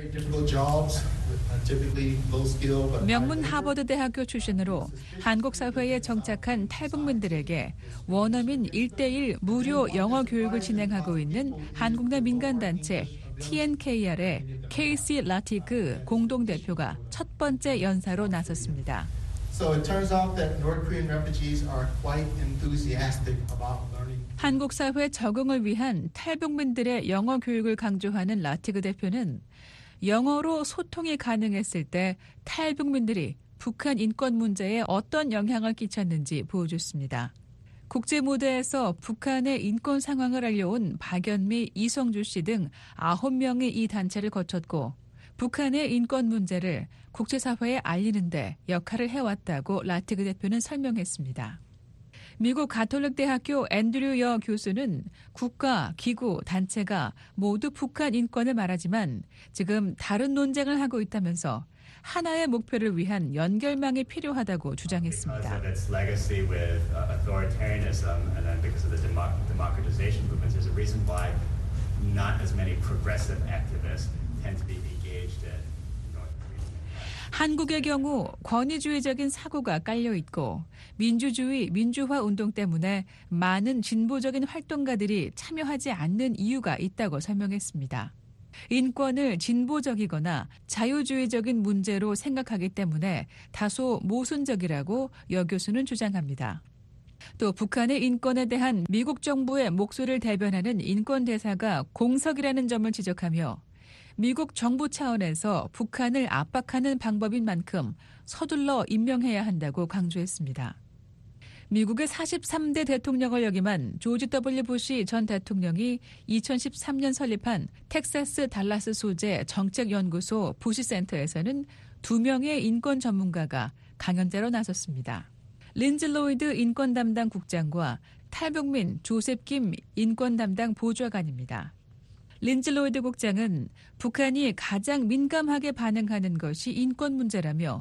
명문 하버드 대학교 출신으로 한국 사회에 정착한 탈북민들에게 원어민 1:1 무료 영어 교육을 진행하고 있는 한국 내 민간단체 TNKR의 케이시 라티그 공동대표가 첫 번째 연사로 나섰습니다. 한국 사회 적응을 위한 탈북민들의 영어 교육을 강조하는 라티그 대표는 영어로 소통이 가능했을 때 탈북민들이 북한 인권 문제에 어떤 영향을 끼쳤는지 보여줬습니다. 국제 무대에서 북한의 인권 상황을 알려온 박연미, 이성주 씨 등 9명이 이 단체를 거쳤고 북한의 인권 문제를 국제사회에 알리는 데 역할을 해왔다고 라티그 대표는 설명했습니다. 미국 가톨릭 대학교 앤드류 여 교수는 국가, 기구, 단체가 모두 북한 인권을 말하지만 지금 다른 논쟁을 하고 있다면서 하나의 목표를 위한 연결망이 필요하다고 주장했습니다. 한국의 경우 권위주의적인 사고가 깔려 있고 민주주의, 민주화 운동 때문에 많은 진보적인 활동가들이 참여하지 않는 이유가 있다고 설명했습니다. 인권을 진보적이거나 자유주의적인 문제로 생각하기 때문에 다소 모순적이라고 여 교수는 주장합니다. 또 북한의 인권에 대한 미국 정부의 목소리를 대변하는 인권대사가 공석이라는 점을 지적하며 미국 정부 차원에서 북한을 압박하는 방법인 만큼 서둘러 임명해야 한다고 강조했습니다. 미국의 43대 대통령을 역임한 조지 W. 부시 전 대통령이 2013년 설립한 텍사스 달라스 소재 정책연구소 부시센터에서는 2명의 인권 전문가가 강연자로 나섰습니다. 린즈 로이드 인권 담당 국장과 탈북민 조셉 김 인권 담당 보좌관입니다. 린즈 로이드 국장은 북한이 가장 민감하게 반응하는 것이 인권 문제라며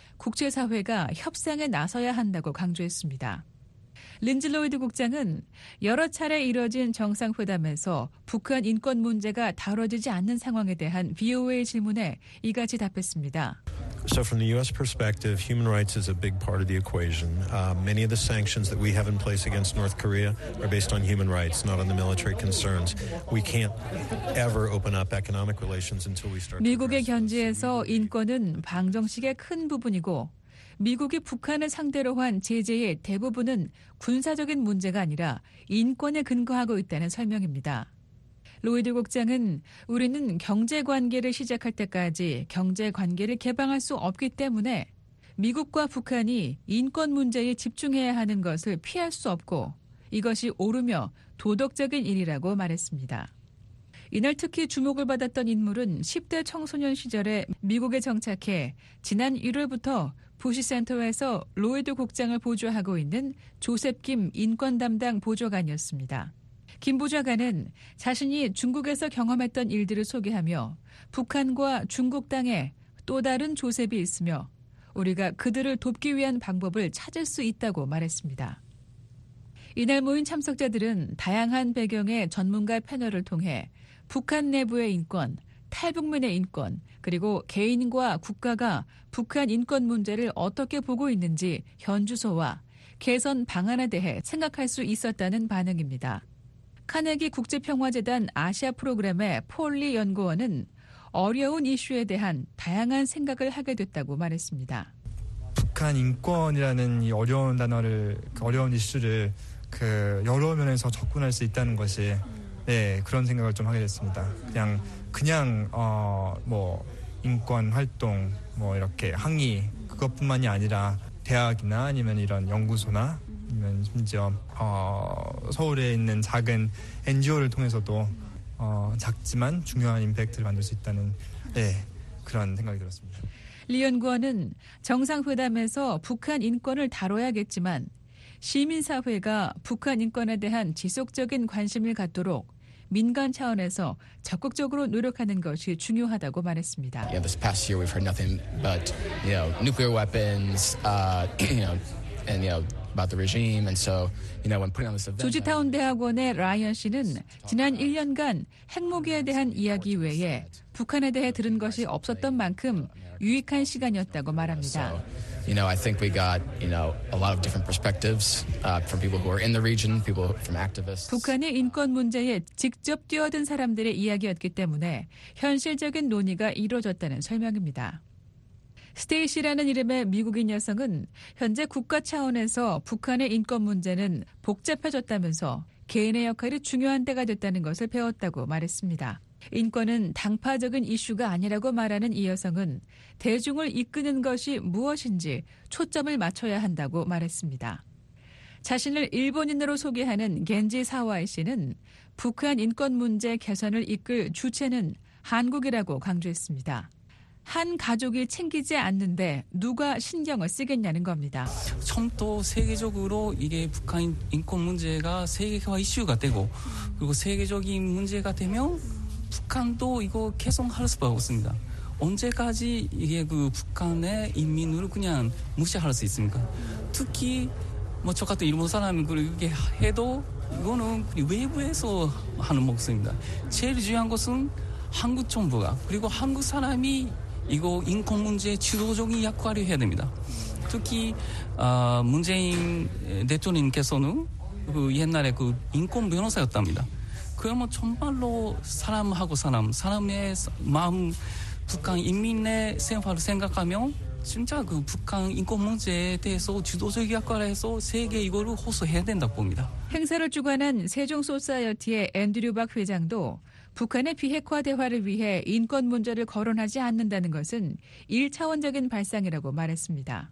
국제사회가 협상에 나서야 한다고 강조했습니다. 린즈 로이드 국장은 여러 차례 이뤄진 정상회담에서 북한 인권 문제가 다뤄지지 않는 상황에 대한 VOA 질문에 이같이 답했습니다. So from the U.S. perspective, human rights is a big part of the equation. Many of the sanctions that we have in place against North Korea are based on human rights, not on the military concerns. We can't ever open up economic relations until we start. 미국의 견지에서 인권은 방정식의 큰 부분이고 미국이 북한을 상대로 한 제재의 대부분은 군사적인 문제가 아니라 인권에 근거하고 있다는 설명입니다. 로이드 국장은 우리는 경제관계를 시작할 때까지 경제관계를 개방할 수 없기 때문에 미국과 북한이 인권 문제에 집중해야 하는 것을 피할 수 없고 이것이 옳으며 도덕적인 일이라고 말했습니다. 이날 특히 주목을 받았던 인물은 10대 청소년 시절에 미국에 정착해 지난 1월부터 부시센터에서 로이드 국장을 보좌하고 있는 조셉 김 인권 담당 보좌관이었습니다. 김 보좌관은 자신이 중국에서 경험했던 일들을 소개하며 북한과 중국 땅에 또 다른 조셉이 있으며 우리가 그들을 돕기 위한 방법을 찾을 수 있다고 말했습니다. 이날 모인 참석자들은 다양한 배경의 전문가 패널을 통해 북한 내부의 인권, 탈북민의 인권, 그리고 개인과 국가가 북한 인권 문제를 어떻게 보고 있는지 현주소와 개선 방안에 대해 생각할 수 있었다는 반응입니다. 카네기 국제평화재단 아시아 프로그램의 폴리 연구원은 어려운 이슈에 대한 다양한 생각을 하게 됐다고 말했습니다. 북한 인권이라는 이 어려운 단어를, 어려운 이슈를 여러 면에서 접근할 수 있다는 것이 그런 생각을 좀 하게 됐습니다. 그냥 인권 활동, 이렇게 항의 그것뿐만이 아니라 대학이나 아니면 이런 연구소나 아니면 심지어 서울에 있는 작은 NGO를 통해서도 작지만 중요한 임팩트를 만들 수 있다는 그런 생각이 들었습니다. 리 연구원은 정상회담에서 북한 인권을 다뤄야겠지만 시민사회가 북한 인권에 대한 지속적인 관심을 갖도록 민간 차원에서 적극적으로 노력하는 것이 중요하다고 말했습니다. This past year we've heard nothing but, nuclear weapons, and about the regime, and so, when putting on this event. 조지타운 대학원의 라이언 씨는 지난 1년간 핵무기에 대한 이야기 외에 북한에 대해 들은 것이 없었던 만큼 유익한 시간이었다고 말합니다. I think we got, a lot of different perspectives from people who are in the region, people from activists. 북한의 인권 문제에 직접 뛰어든 사람들의 이야기였기 때문에 현실적인 논의가 이루어졌다는 설명입니다. 스테이시라는 이름의 미국인 여성은 현재 국가 차원에서 북한의 인권 문제는 복잡해졌다면서 개인의 역할이 중요한 때가 됐다는 것을 배웠다고 말했습니다. 인권은 당파적인 이슈가 아니라고 말하는 이 여성은 대중을 이끄는 것이 무엇인지 초점을 맞춰야 한다고 말했습니다. 자신을 일본인으로 소개하는 겐지 사와이 씨는 북한 인권 문제 개선을 이끌 주체는 한국이라고 강조했습니다. 한 가족이 챙기지 않는데 누가 신경을 쓰겠냐는 겁니다. 처음부터 세계적으로 이게 북한 인권 문제가 세계화 이슈가 되고 그리고 세계적인 문제가 되면 북한도 이거 개선할 수밖에 없습니다. 언제까지 이게 북한의 인민을 그냥 무시할 수 있습니까? 특히 저 같은 일본 사람이 그렇게 해도 이거는 외부에서 하는 목소리입니다. 제일 중요한 것은 한국 정부가 그리고 한국 사람이 이거 인권 문제 주도적인 역할을 해야 됩니다. 특히 문재인 대통령님께서는 옛날에 인권 변호사였답니다. 그러면 정말로 사람하고 사람의 마음, 북한 인민의 생활을 생각하면 진짜 북한 인권 문제에 대해서 주도적 역할을 해서 세계 이거를 호소해야 된다고 봅니다. 행사를 주관한 세종소사이어티의 앤드류 박 회장도 북한의 비핵화 대화를 위해 인권 문제를 거론하지 않는다는 것은 1차원적인 발상이라고 말했습니다.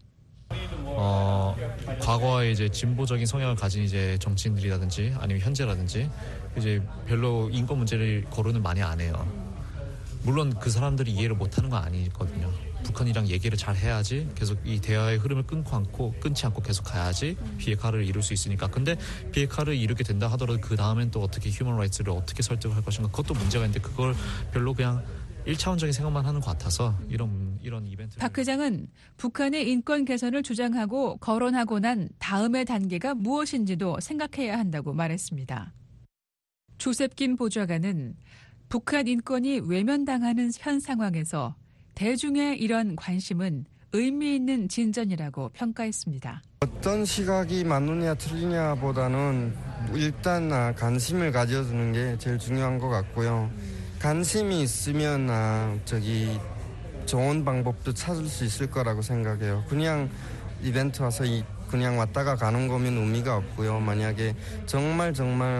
과거에 이제 진보적인 성향을 가진 이제 정치인들이라든지 아니면 현재라든지 이제 별로 인권 문제를 거론을 많이 안 해요. 물론 그 사람들이 이해를 못하는 건 아니거든요. 북한이랑 얘기를 잘 해야지 계속 이 대화의 흐름을 끊지 않고 계속 가야지 비핵화를 이룰 수 있으니까. 근데 비핵화를 이루게 된다 하더라도 그 다음엔 또 어떻게 휴먼 라이츠를 어떻게 설득을 할 것인가, 그것도 문제가 있는데 그걸 별로 그냥 1차원적인 생각만 하는 것 같아서 이런 이벤트. 박 회장은 북한의 인권 개선을 주장하고 거론하고 난 다음의 단계가 무엇인지도 생각해야 한다고 말했습니다. 조셉 김 보좌관은 북한 인권이 외면당하는 현 상황에서 대중의 이런 관심은 의미 있는 진전이라고 평가했습니다. 어떤 시각이 맞느냐 틀리냐보다는 일단 관심을 가져주는 게 제일 중요한 것 같고요. 관심이 있으면 좋은 방법도 찾을 수 있을 거라고 생각해요. 그냥 이벤트 와서 그냥 왔다가 가는 거면 의미가 없고요. 만약에 정말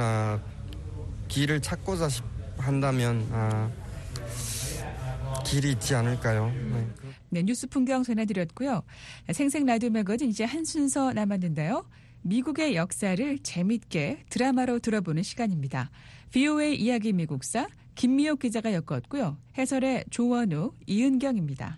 길을 찾고자 한다면 길이 있지 않을까요? 네, 뉴스 풍경 전해드렸고요. 생생 라디오 매거진 이제 한 순서 남았는데요. 미국의 역사를 재밌게 드라마로 들어보는 시간입니다. VOA 이야기 미국사 김미옥 기자가 엮었고요. 해설의 조원우, 이은경입니다.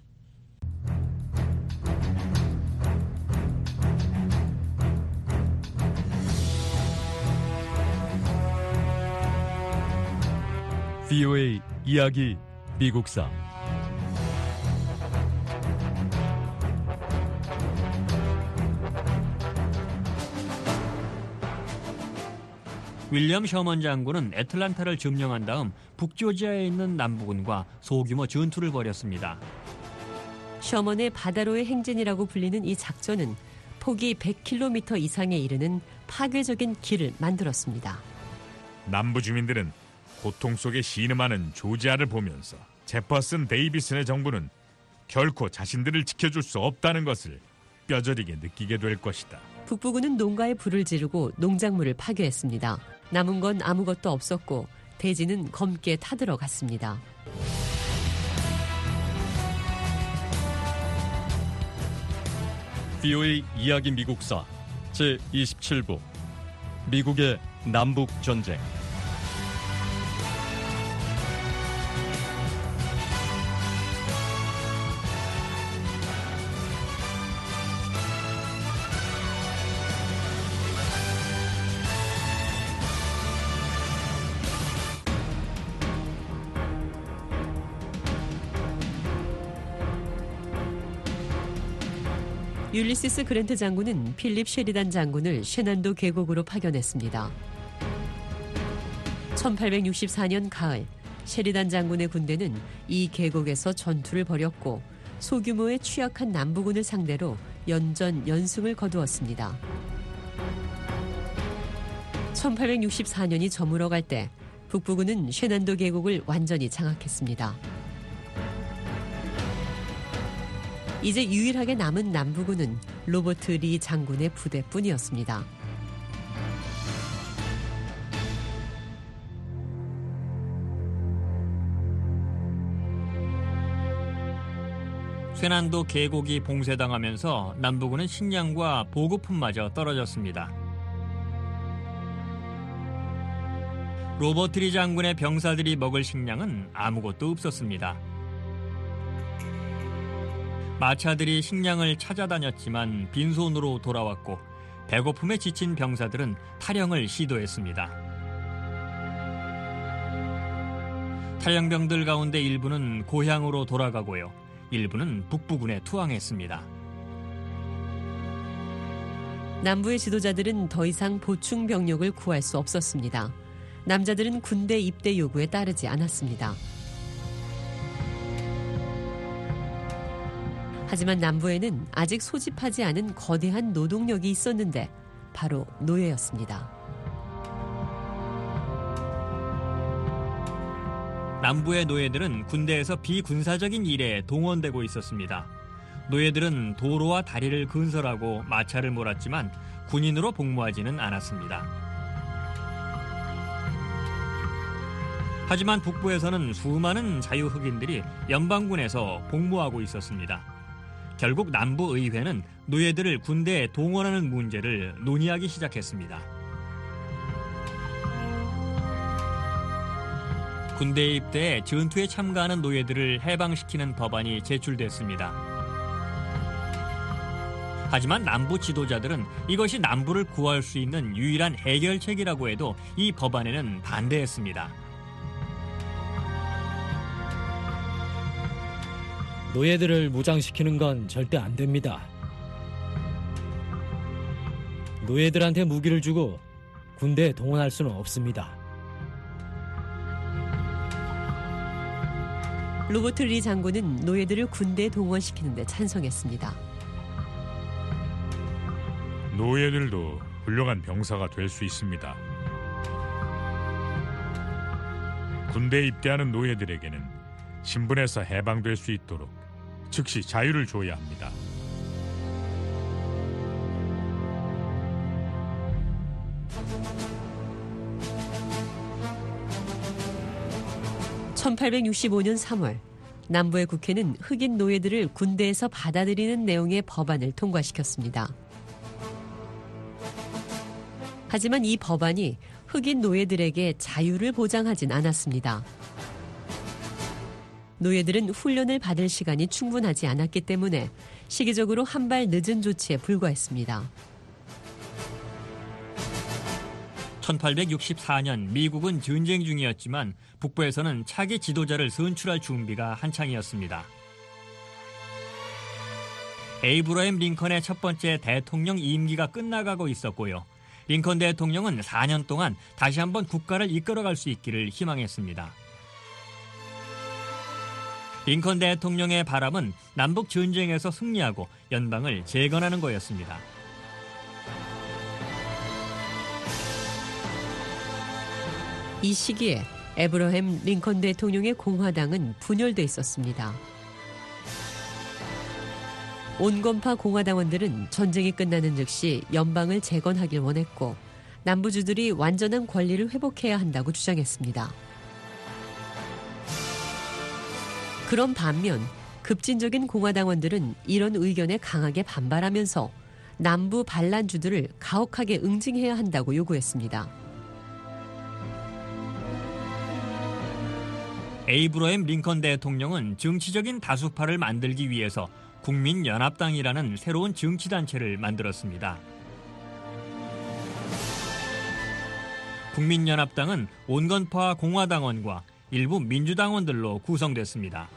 VOA 이야기 미국사. 윌리엄 셔먼 장군은 애틀란타를 점령한 다음 북조지아에 있는 남부군과 소규모 전투를 벌였습니다. 셔먼의 바다로의 행진이라고 불리는 이 작전은 폭이 100km 이상에 이르는 파괴적인 길을 만들었습니다. 남부 주민들은 고통 속에 신음하는 조지아를 보면서 제퍼슨 데이비슨의 정부는 결코 자신들을 지켜줄 수 없다는 것을 뼈저리게 느끼게 될 것이다. 북부군은 농가에 불을 지르고 농작물을 파괴했습니다. 남은 건 아무것도 없었고 대지는 검게 타들어갔습니다. VOA 이야기 미국사 제27부 미국의 남북전쟁. 율리시스 그랜트 장군은 필립 셰리단 장군을 셰난도 계곡으로 파견했습니다. 1864년 가을 셰리단 장군의 군대는 이 계곡에서 전투를 벌였고 소규모의 취약한 남부군을 상대로 연전 연승을 거두었습니다. 1864년이 저물어갈 때 북부군은 셰난도 계곡을 완전히 장악했습니다. 이제 유일하게 남은 남부군은 로버트 리 장군의 부대뿐이었습니다. 쇠난도 계곡이 봉쇄당하면서 남부군은 식량과 보급품마저 떨어졌습니다. 로버트 리 장군의 병사들이 먹을 식량은 아무것도 없었습니다. 마차들이 식량을 찾아다녔지만 빈손으로 돌아왔고 배고픔에 지친 병사들은 탈영을 시도했습니다. 탈영병들 가운데 일부는 고향으로 돌아가고요. 일부는 북부군에 투항했습니다. 남부의 지도자들은 더 이상 보충 병력을 구할 수 없었습니다. 남자들은 군대 입대 요구에 따르지 않았습니다. 하지만 남부에는 아직 소집하지 않은 거대한 노동력이 있었는데 바로 노예였습니다. 남부의 노예들은 군대에서 비군사적인 일에 동원되고 있었습니다. 노예들은 도로와 다리를 건설하고 마차를 몰았지만 군인으로 복무하지는 않았습니다. 하지만 북부에서는 수많은 자유 흑인들이 연방군에서 복무하고 있었습니다. 결국 남부의회는 노예들을 군대에 동원하는 문제를 논의하기 시작했습니다. 군대에 입대해 전투에 참가하는 노예들을 해방시키는 법안이 제출됐습니다. 하지만 남부 지도자들은 이것이 남부를 구할 수 있는 유일한 해결책이라고 해도 이 법안에는 반대했습니다. 노예들을 무장시키는 건 절대 안 됩니다. 노예들한테 무기를 주고 군대에 동원할 수는 없습니다. 로버트 리 장군은 노예들을 군대에 동원시키는 데 찬성했습니다. 노예들도 훌륭한 병사가 될 수 있습니다. 군대에 입대하는 노예들에게는 신분에서 해방될 수 있도록 즉시 자유를 줘야 합니다. (1865년 3월) 남부의 국회는 흑인 노예들을 군대에서 받아들이는 내용의 법안을 통과시켰습니다. 하지만 이 법안이 흑인 노예들에게 자유를 보장하진 않았습니다. 노예들은 훈련을 받을 시간이 충분하지 않았기 때문에 시기적으로 한 발 늦은 조치에 불과했습니다. 1864년 미국은 전쟁 중이었지만 북부에서는 차기 지도자를 선출할 준비가 한창이었습니다. 에이브러햄 링컨의 첫 번째 대통령 임기가 끝나가고 있었고요. 링컨 대통령은 4년 동안 다시 한번 국가를 이끌어갈 수 있기를 희망했습니다. 링컨 대통령의 바람은 남북 전쟁에서 승리하고 연방을 재건하는 거였습니다. 이 시기에 에브러햄 링컨 대통령의 공화당은 분열돼 있었습니다. 온건파 공화당원들은 전쟁이 끝나는 즉시 연방을 재건하길 원했고 남부주들이 완전한 권리를 회복해야 한다고 주장했습니다. 그런 반면 급진적인 공화당원들은 이런 의견에 강하게 반발하면서 남부 반란주들을 가혹하게 응징해야 한다고 요구했습니다. 에이브러햄 링컨 대통령은 정치적인 다수파를 만들기 위해서 국민연합당이라는 새로운 정치단체를 만들었습니다. 국민연합당은 온건파 공화당원과 일부 민주당원들로 구성됐습니다.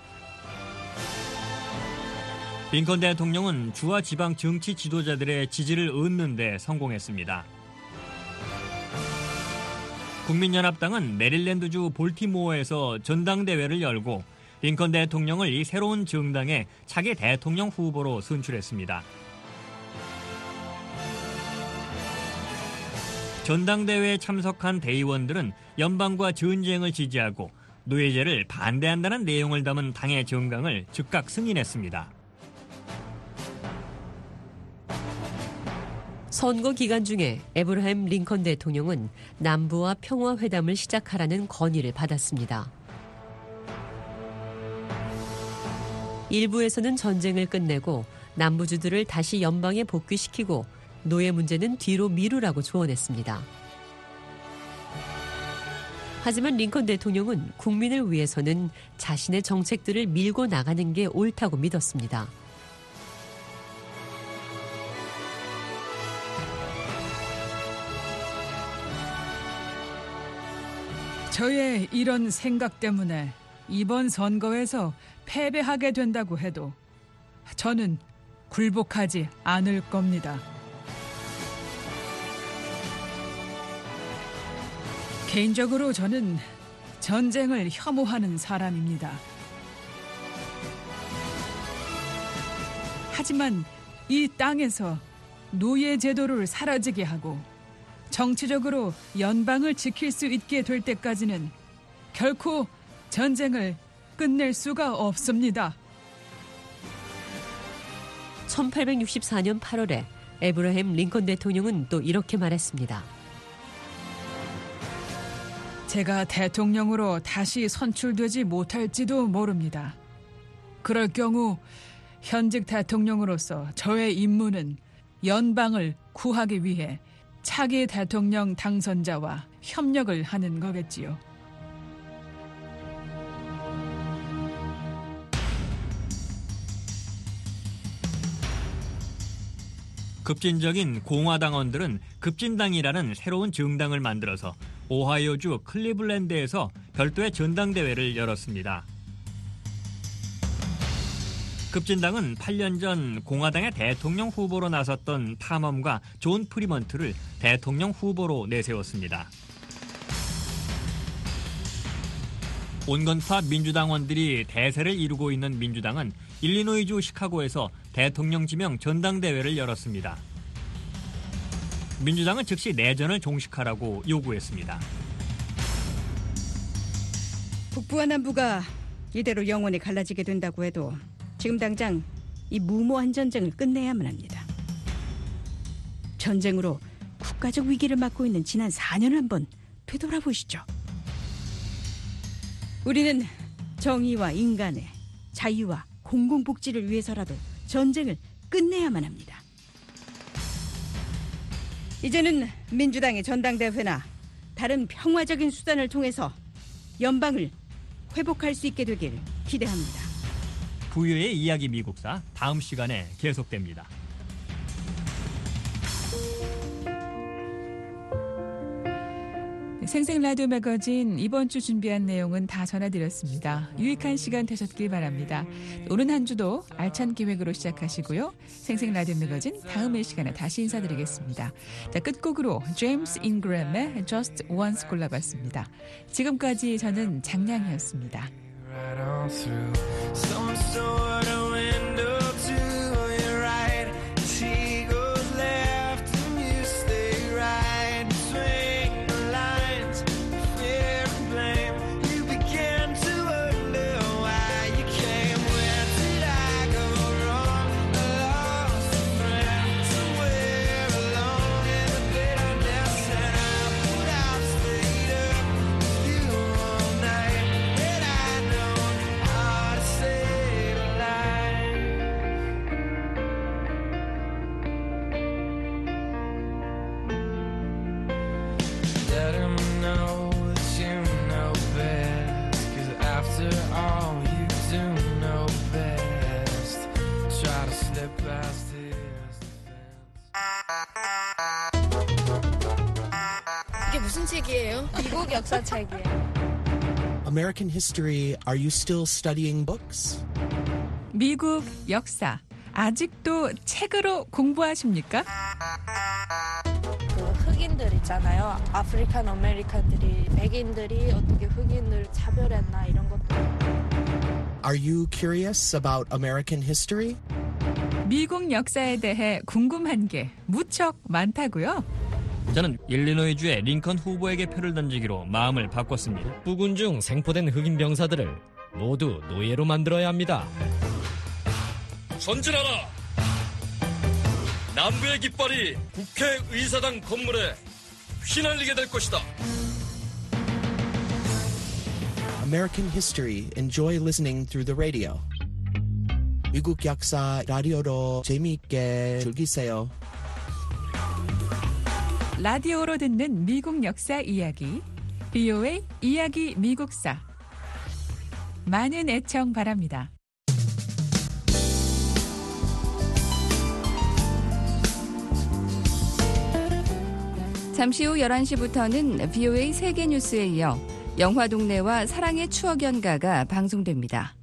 링컨 대통령은 주와 지방 정치 지도자들의 지지를 얻는 데 성공했습니다. 국민연합당은 메릴랜드주 볼티모어에서 전당대회를 열고 링컨 대통령을 이 새로운 정당의 차기 대통령 후보로 선출했습니다. 전당대회에 참석한 대의원들은 연방과 전쟁을 지지하고 노예제를 반대한다는 내용을 담은 당의 정강을 즉각 승인했습니다. 선거 기간 중에 에브러햄 링컨 대통령은 남부와 평화회담을 시작하라는 건의를 받았습니다. 일부에서는 전쟁을 끝내고 남부주들을 다시 연방에 복귀시키고 노예 문제는 뒤로 미루라고 조언했습니다. 하지만 링컨 대통령은 국민을 위해서는 자신의 정책들을 밀고 나가는 게 옳다고 믿었습니다. 저의 이런 생각 때문에 이번 선거에서 패배하게 된다고 해도 저는 굴복하지 않을 겁니다. 개인적으로 저는 전쟁을 혐오하는 사람입니다. 하지만 이 땅에서 노예 제도를 사라지게 하고 정치적으로 연방을 지킬 수 있게 될 때까지는 결코 전쟁을 끝낼 수가 없습니다. 1864년 8월에 에브러햄 링컨 대통령은 또 이렇게 말했습니다. 제가 대통령으로 다시 선출되지 못할지도 모릅니다. 그럴 경우 현직 대통령으로서 저의 임무는 연방을 구하기 위해 차기 대통령 당선자와 협력을 하는 거겠지요. 급진적인 공화당원들은 급진당이라는 새로운 정당을 만들어서 오하이오주 클리블랜드에서 별도의 전당대회를 열었습니다. 급진당은 8년 전 공화당의 대통령 후보로 나섰던 탐험가 존 프리먼트를 대통령 후보로 내세웠습니다. 온건파 민주당원들이 대세를 이루고 있는 민주당은 일리노이주 시카고에서 대통령 지명 전당대회를 열었습니다. 민주당은 즉시 내전을 종식하라고 요구했습니다. 북부와 남부가 이대로 영원히 갈라지게 된다고 해도 지금 당장 이 무모한 전쟁을 끝내야만 합니다. 전쟁으로 국가적 위기를 맞고 있는 지난 4년을 한번 되돌아보시죠. 우리는 정의와 인간의 자유와 공공복지를 위해서라도 전쟁을 끝내야만 합니다. 이제는 민주당의 전당대회나 다른 평화적인 수단을 통해서 연방을 회복할 수 있게 되길 기대합니다. 부유의 이야기 미국사 다음 시간에 계속됩니다. 생생 라디오 매거진 이번 주 준비한 내용은 다 전해드렸습니다. 유익한 시간 되셨길 바랍니다. 오는 한 주도 알찬 기획으로 시작하시고요. 생생 라디오 매거진 다음의 시간에 다시 인사드리겠습니다. 자, 끝곡으로 제임스 잉그램의 Just Once 골라봤습니다. 지금까지 저는 장량이었습니다. Right on through some sort of window to your right. She goes left and you stay right. Between the lines, fear and blame. You begin to wonder why you came. Where did I go wrong? I lost a friend somewhere alone in the bitterness, and I would have stayed up with you all night. Had I known how to save a life. Let him know that you know best, 'cause after all you do know best. Try to slip past his 이게 무슨 책이에요? 미국 역사 책이에요. American history, are you still studying books? 미국 역사 아직도 책으로 공부하십니까? 그 흑인들 있잖아요. 아프리칸 아메리칸들이 백인들이 어떻게 흑인을 차별했나 이런 것도. Are you curious about American history? 미국 역사에 대해 궁금한 게 무척 많다고요? 저는 일리노이주의 링컨 후보에게 표를 던지기로 마음을 바꿨습니다. 부군 중 생포된 흑인 병사들을 모두 노예로 만들어야 합니다. 전진하라! 남부의 깃발이 국회의사당 건물에 휘날리게 될 것이다. American history, enjoy listening through the radio. 미국 역사 라디오로 재미있게 즐기세요. 라디오로 듣는 미국 역사 이야기, VOA 이야기 미국사. 많은 애청 바랍니다. 잠시 후 11시부터는 VOA 세계뉴스에 이어 영화동네와 사랑의 추억 연가가 방송됩니다.